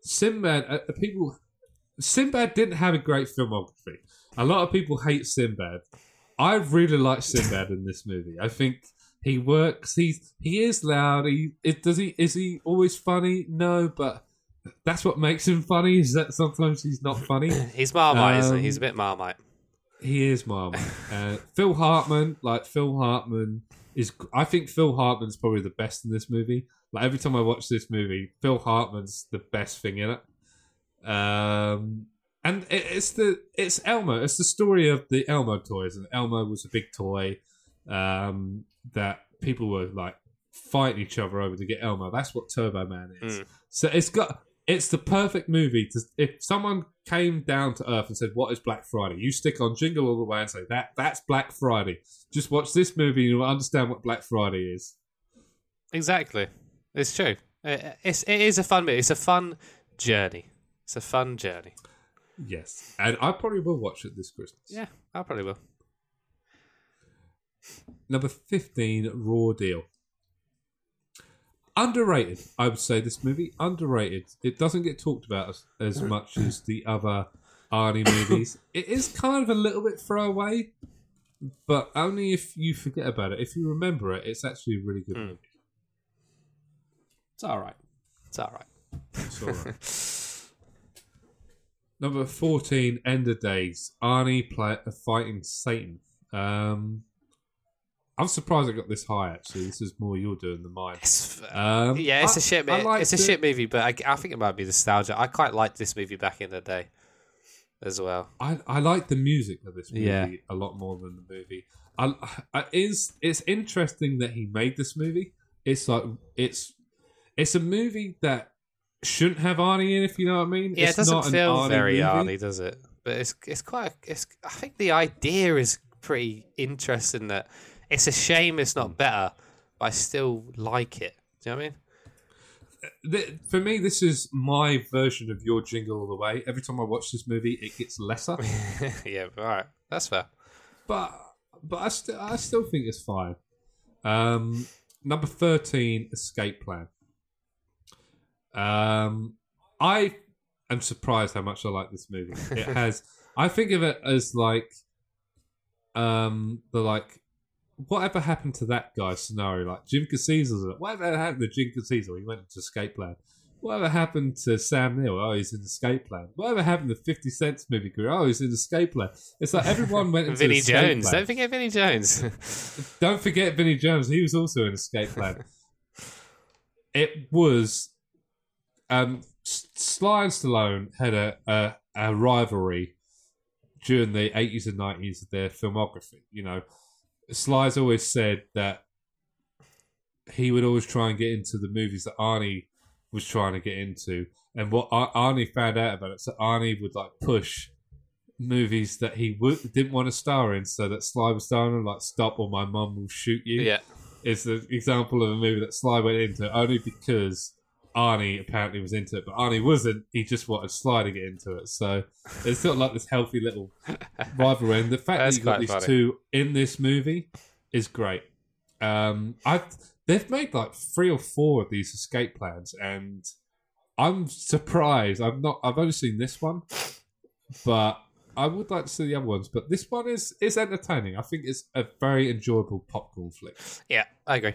S4: Sinbad didn't have a great filmography. A lot of people hate Sinbad. I really like Sinbad in this movie. I think he works. He is loud. Is he always funny? No, but that's what makes him funny. Is that sometimes he's not funny.
S1: He's Marmite, isn't he?
S4: Um,
S1: He's a bit Marmite.
S4: He is Marmite. Phil Hartman is. I think Phil Hartman's probably the best in this movie. Like every time I watch this movie, Phil Hartman's the best thing in it. And it's Elmo. It's the story of the Elmo toys, and Elmo was a big toy that people were like fighting each other over to get Elmo. That's what Turbo Man is. So it's the perfect movie to, if someone came down to Earth and said, "What is Black Friday?" You stick on Jingle All the Way and say that's Black Friday. Just watch this movie and you'll understand what Black Friday is.
S1: Exactly. It's true. It is a fun movie. It's a fun journey. It's a fun journey.
S4: Yes, and I probably will watch it this Christmas.
S1: Yeah, I probably will.
S4: Number 15, Raw Deal. Underrated, I would say this movie. Underrated. It doesn't get talked about as much as the other Arnie movies. It is kind of a little bit throwaway, but only if you forget about it. If you remember it, it's actually a really good movie.
S2: It's all right.
S1: It's all right.
S4: It's all right. Number 14, End of Days. Arnie fighting Satan. I'm surprised I got this high, actually. This is more you're doing than mine.
S1: It's
S4: It's
S1: a shit. It's a shit movie, but I think it might be nostalgia. I quite liked this movie back in the day, as well.
S4: I like the music of this movie
S1: Yeah.
S4: a lot more than the movie. It's interesting that he made this movie. It's like it's a movie that shouldn't have Arnie in, if you know what I mean.
S1: Yeah,
S4: It's
S1: it doesn't
S4: not an
S1: feel
S4: Arnie
S1: very
S4: movie.
S1: Arnie, does it? But it's quite. I think the idea is pretty interesting. That it's a shame it's not better, but I still like it. Do you know what I mean?
S4: For me, this is my version of your Jingle All the Way. Every time I watch this movie, it gets lesser,
S1: Yeah, all right, that's fair.
S4: but I still think it's fine. Number 13, Escape Plan. I am surprised how much I like this movie. It has. I think of it as like, whatever happened to that guy scenario, like Jim Caviezel's in it. Whatever happened to Jim Caviezel? He went into Escape Plan. Whatever happened to Sam Neill? Oh, he's in Escape Plan. Whatever happened to 50 Cent's movie career? Oh, he's in Escape Plan. It's like everyone went into
S1: Vinnie
S4: Escape
S1: Jones.
S4: Plan.
S1: Don't forget Vinnie Jones.
S4: Don't forget Vinnie Jones. He was also in Escape Plan. It was Sly and Stallone had a rivalry during the 80s and 90s of their filmography. You know, Sly's always said that he would always try and get into the movies that Arnie was trying to get into, and what Arnie found out about it, so Arnie would like push movies that he didn't want to star in, so that Sly was starring in, like Stop or My Mum Will Shoot You.
S1: Yeah.
S4: It's an example of a movie that Sly went into only because Arnie apparently was into it, but Arnie wasn't. He just wanted Sly to get into it. So it's sort of like this healthy little rivalry. And the fact that you got these two in this movie is great. They've made like 3 or 4 of these escape plans, and I'm surprised. I've only seen this one, but I would like to see the other ones. But this one is entertaining. I think it's a very enjoyable popcorn flick.
S1: Yeah, I agree.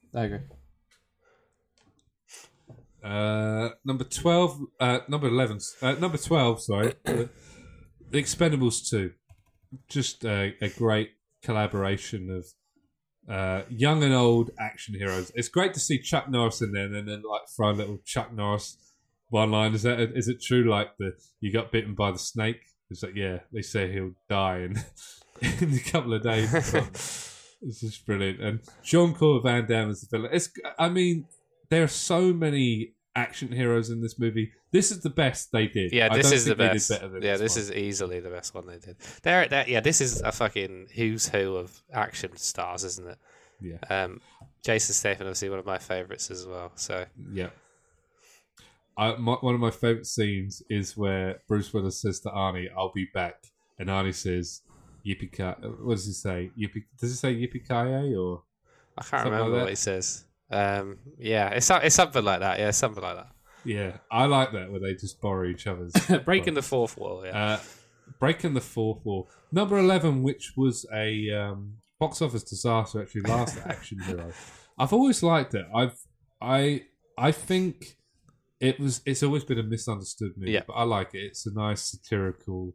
S4: Number 12, number 11, number 12. Sorry, The Expendables 2. Just a great collaboration of young and old action heroes. It's great to see Chuck Norris in there, and then like throw a little Chuck Norris one line. Is it true? Like you got bitten by the snake? It's like, yeah, they say he'll die in a couple of days. It's just brilliant. And Jean-Claude Van Damme is the villain. There are so many action heroes in this movie. This is the best they did.
S1: Yeah, this is the best.
S4: This
S1: is easily the best one they did. This is a fucking who's who of action stars, isn't it?
S4: Yeah.
S1: Jason Statham, obviously one of my favourites as well. So
S4: yeah. One of my favourite scenes is where Bruce Willis says to Arnie, "I'll be back," and Arnie says, "Yippee!" What does he say? Does he say "Yippee-ki-yay" or?
S1: I can't remember what he says. Yeah, it's something like that. Yeah, something like that.
S4: Yeah, I like that where they just borrow each other's
S1: breaking the fourth wall. Yeah,
S4: breaking the fourth wall. Number 11, which was a box office disaster, actually last action hero. I've always liked it. I think it's always been a misunderstood movie, but I like it. It's a nice satirical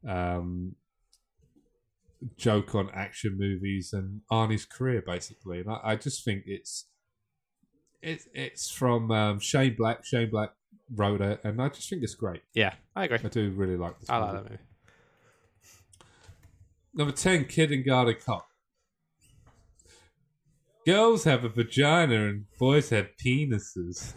S4: joke on action movies and Arnie's career, basically. And I just think it's from Shane Black. Shane Black wrote it, and I just think it's great.
S1: Yeah, I agree.
S4: I do really like this
S1: movie.
S4: I like
S1: that movie.
S4: Number 10, Kindergarten Cop. Girls have a vagina and boys have penises.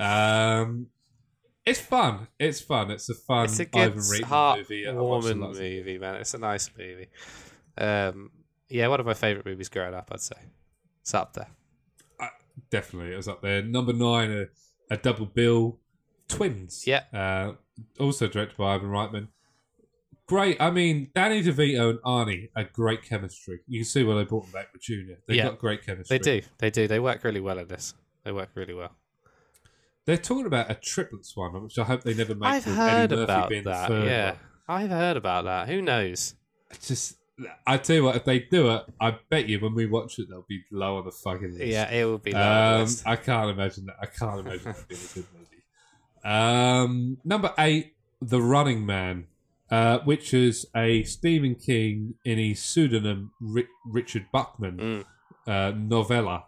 S4: It's fun. It's a fun,
S1: it's a good,
S4: heartwarming
S1: movie, man. It's a nice movie. Yeah, one of my favourite movies growing up, I'd say. It's up there.
S4: Definitely, it was up there. Number 9, a double bill, Twins.
S1: Yeah.
S4: Also directed by Ivan Reitman. Great. I mean, Danny DeVito and Arnie are great chemistry. You can see why they brought them back with Junior. They've got great chemistry.
S1: They do. They work really well in this. They work really well.
S4: They're talking about a triplets one, which I hope they never make.
S1: I've heard
S4: Eddie
S1: about
S4: Murphy
S1: that.
S4: Yeah,
S1: one. I've heard about that. Who knows?
S4: I tell you what, if they do it, I bet you when we watch it, they'll be low on the fucking list.
S1: Yeah, it will be low on the list.
S4: I can't imagine that. I can't imagine that being a good movie. Number 8, The Running Man, which is a Stephen King in his pseudonym Richard Buckman novella.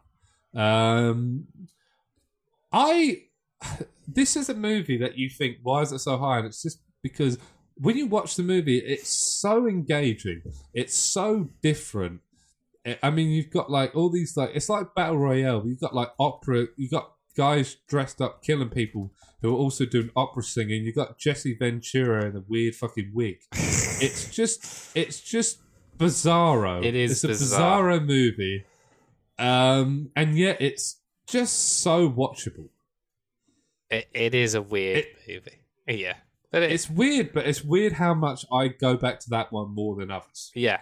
S4: This is a movie that you think, why is it so high? And it's just because when you watch the movie, it's so engaging. It's so different. I mean, you've got like all these it's like Battle Royale. You've got like opera. You've got guys dressed up killing people who are also doing opera singing. You've got Jesse Ventura in a weird fucking wig. It's just bizarro. It's a bizarro movie. And yet it's just so watchable.
S1: It is a weird movie. Yeah.
S4: It's weird, but it's weird how much I go back to that one more than others.
S1: Yeah.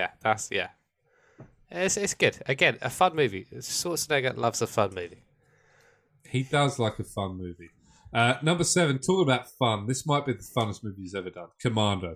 S1: It's good. Again, a fun movie. Schwarzenegger loves a fun movie.
S4: He does like a fun movie. Number 7, talking about fun. This might be the funnest movie he's ever done. Commando.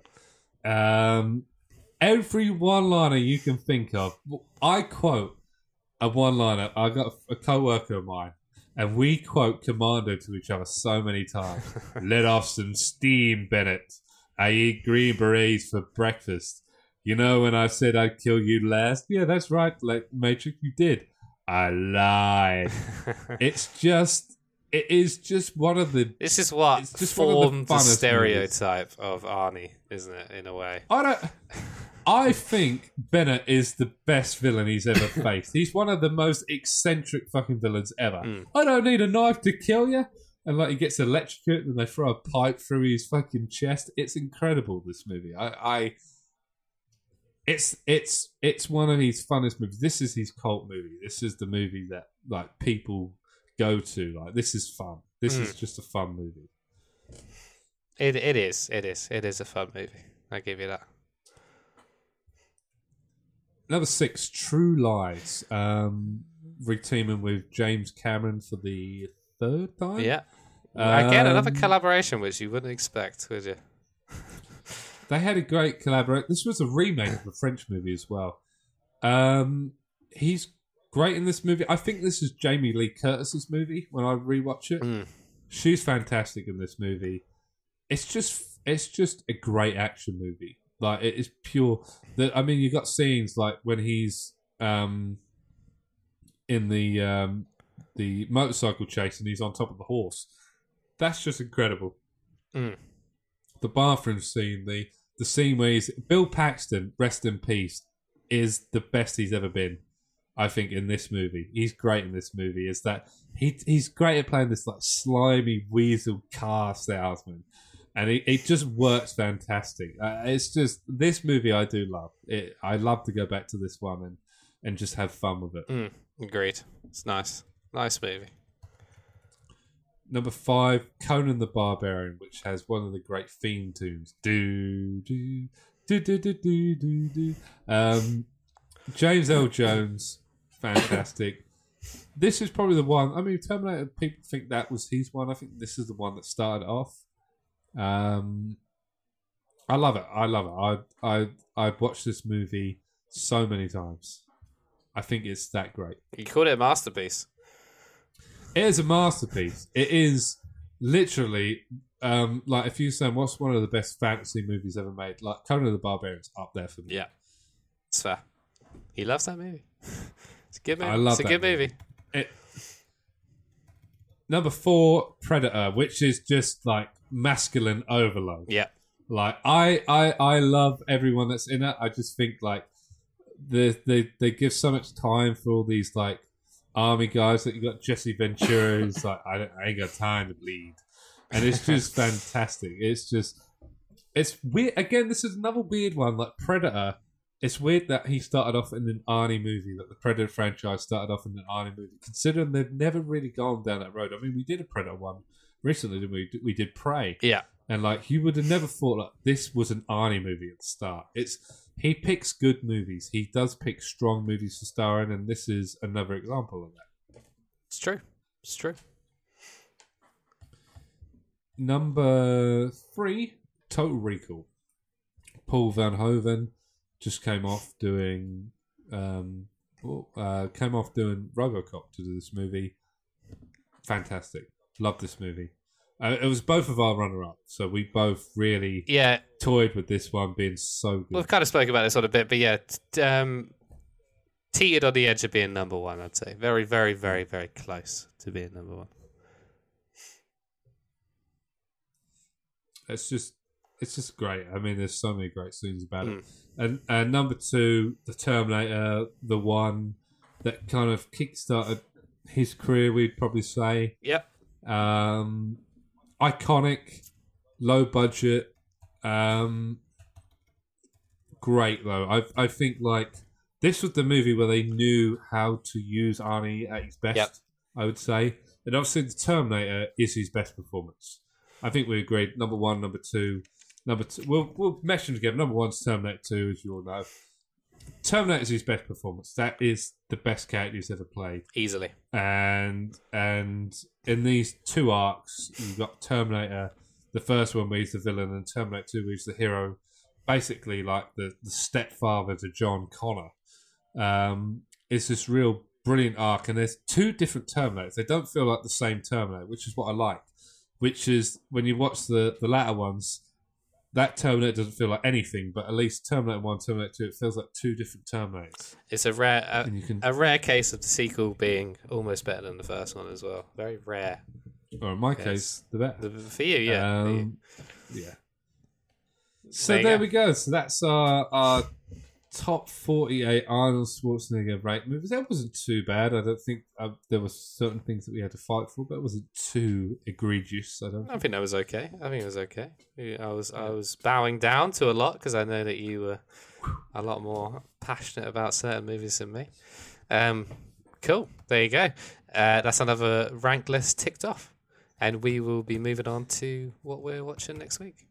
S4: Every one-liner you can think of. I quote a one-liner. I got a co-worker of mine. And we quote Commando to each other so many times. Let off some steam, Bennett. I eat green berets for breakfast. You know when I said I'd kill you last? Yeah, that's right, Matrix, you did. I lied. It is just one of the...
S1: This is what formed the stereotype of Arnie, isn't it, in a way?
S4: I think Bennett is the best villain he's ever faced. He's one of the most eccentric fucking villains ever. I don't need a knife to kill you. And he gets electrocuted and they throw a pipe through his fucking chest. It's incredible, this movie. It's one of his funnest movies. This is his cult movie. This is the movie that people go to. This is fun. This is just a fun movie.
S1: It is a fun movie. I give you that.
S4: Number 6, True Lies. Reteaming with James Cameron for the third time.
S1: Yeah. Again, another collaboration which you wouldn't expect, would you?
S4: They had a great collaboration. This was a remake of a French movie as well. He's great in this movie. I think this is Jamie Lee Curtis's movie when I rewatch it. She's fantastic in this movie. It's just a great action movie. Like, it is pure. You got scenes like when he's in the motorcycle chase and he's on top of the horse. That's just incredible. The bathroom scene, the scene where he's Bill Paxton, rest in peace, is the best he's ever been. I think in this movie, he's great in this movie. Is that he's great at playing this like slimy weasel car salesman, and it just works fantastic. It's just this movie I do love. I love to go back to this one and just have fun with it.
S1: Agreed. It's nice movie.
S4: Number 5, Conan the Barbarian, which has one of the great theme tunes. Do do do do do do do do. James L. Jones, fantastic. This is probably the one. I mean, Terminator. People think that was his one. I think this is the one that started off. I love it. I've watched this movie so many times. I think it's that great.
S1: You called it a masterpiece.
S4: It is a masterpiece. It is literally like if you say what's one of the best fantasy movies ever made, like Conan the Barbarian's up there for me.
S1: Yeah, it's fair. He loves that movie. It's a good movie.
S4: I love
S1: it's a good movie.
S4: Number 4, Predator, which is just like masculine overload.
S1: Yeah.
S4: Like I love everyone that's in it. I just think like they give so much time for all these like army guys. That you got Jesse Ventura, who's like I ain't got time to bleed, and it's just fantastic. It's weird. Again, this is another weird one. Like Predator, it's weird that he started off in an Arnie movie. That the Predator franchise started off in an Arnie movie. Considering they've never really gone down that road. I mean, we did a Predator one recently, didn't we? We did Prey.
S1: Yeah.
S4: And like you would have never thought like this was an Arnie movie at the start. He picks good movies. He does pick strong movies to star in, and this is another example of that.
S1: It's true. It's true.
S4: Number 3, Total Recall. Paul Verhoeven just came off doing RoboCop to do this movie. Fantastic. Love this movie. It was both of our runner-up, so we both really toyed with this one being so good.
S1: We've kind of spoken about this on a bit, but yeah, teetered on the edge of being number 1, I'd say. Very, very, very, very close to being number 1.
S4: It's just great. I mean, there's so many great scenes about it. And number 2, The Terminator, the one that kind of kickstarted his career, we'd probably say.
S1: Yep.
S4: Iconic, low budget, great though. I think like this was the movie where they knew how to use Arnie at his best. Yep. I would say, and obviously the Terminator is his best performance. I think we agreed. Number 1, number 2. We'll mesh them together. Number 1's Terminator 2, as you all know. Terminator is his best performance. That is the best character he's ever played,
S1: easily.
S4: And in these 2 arcs, you've got Terminator, the first one where he's the villain, and Terminator 2 where he's the hero, basically like the stepfather to John Connor. It's this real brilliant arc, and there's 2 different Terminators. They don't feel like the same Terminator, which is what I like. Which is when you watch the latter ones, that Terminator doesn't feel like anything, but at least Terminator 1, Terminator 2, it feels like 2 different Terminators.
S1: It's a rare case of the sequel being almost better than the first one as well. Very rare.
S4: Or in my case, the better.
S1: For you, yeah.
S4: Yeah. So there we go. So that's our top 48 Arnold Schwarzenegger ranked movies. That wasn't too bad. I don't think there were certain things that we had to fight for, but it wasn't too egregious. I think
S1: that was okay. I think it was okay. I was bowing down to a lot because I know that you were a lot more passionate about certain movies than me. Cool. There you go. That's another rank list ticked off. and we will be moving on to what we're watching next week.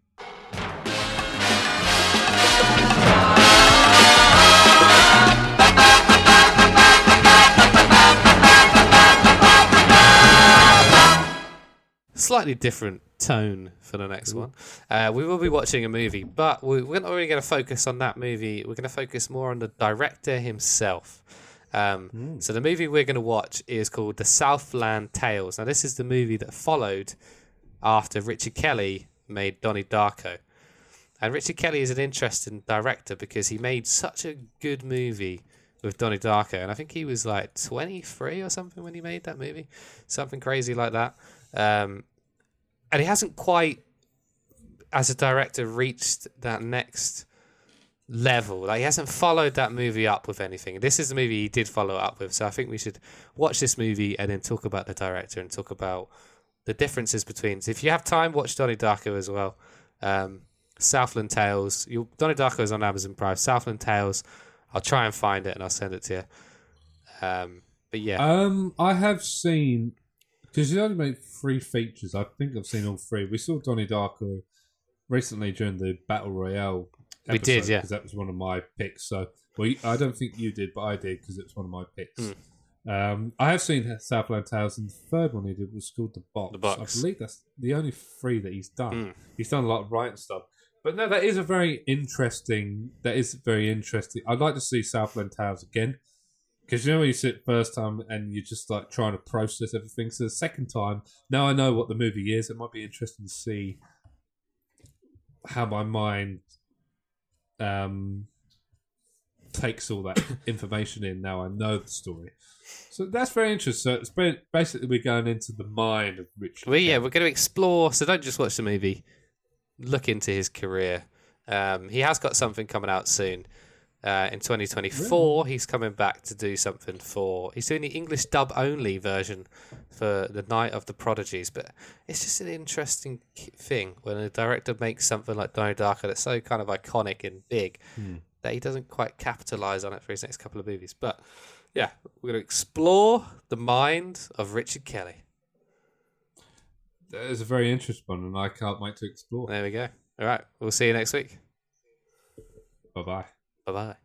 S1: Slightly different tone for the next one. We will be watching a movie, but we're not really going to focus on that movie. We're going to focus more on the director himself. So the movie we're going to watch is called The Southland Tales. Now, this is the movie that followed after Richard Kelly made Donnie Darko. And Richard Kelly is an interesting director because he made such a good movie with Donnie Darko. And I think he was like 23 or something when he made that movie. Something crazy like that. And he hasn't quite, as a director, reached that next level. Like, he hasn't followed that movie up with anything. This is the movie he did follow up with. So I think we should watch this movie and then talk about the director and talk about the differences between. So if you have time, watch Donnie Darko as well. Southland Tales. Donnie Darko is on Amazon Prime. Southland Tales. I'll try and find it and I'll send it to you. But yeah.
S4: I have seen, because he only made 3 features. I think I've seen all 3. We saw Donnie Darko recently during the Battle Royale episode.
S1: We did, yeah.
S4: Because that was one of my picks. So, I don't think you did, but I did because it was one of my picks. I have seen Southland Tales, and the third one he did was called The Box.
S1: The Box.
S4: I believe that's the only 3 that he's done. He's done a lot of writing stuff. But no, that is very interesting. I'd like to see Southland Tales again. Because when you sit first time and you're just like trying to process everything. So the second time, now I know what the movie is. It might be interesting to see how my mind takes all that information in. Now I know the story. So that's very interesting. So it's basically we're going into the mind of Richard.
S1: Well, yeah, we're going to explore. So don't just watch the movie. Look into his career. He has got something coming out soon. In 2024, really? He's coming back to do something he's doing the English dub only version for The Night of the Prodigies. But it's just an interesting thing when a director makes something like Donnie Darko that's so kind of iconic and big that he doesn't quite capitalize on it for his next couple of movies. But yeah, we're going to explore the mind of Richard Kelly.
S4: That is a very interesting one, and I can't wait to explore.
S1: There we go. All right, we'll see you next week.
S4: Bye-bye.
S1: Bye-bye.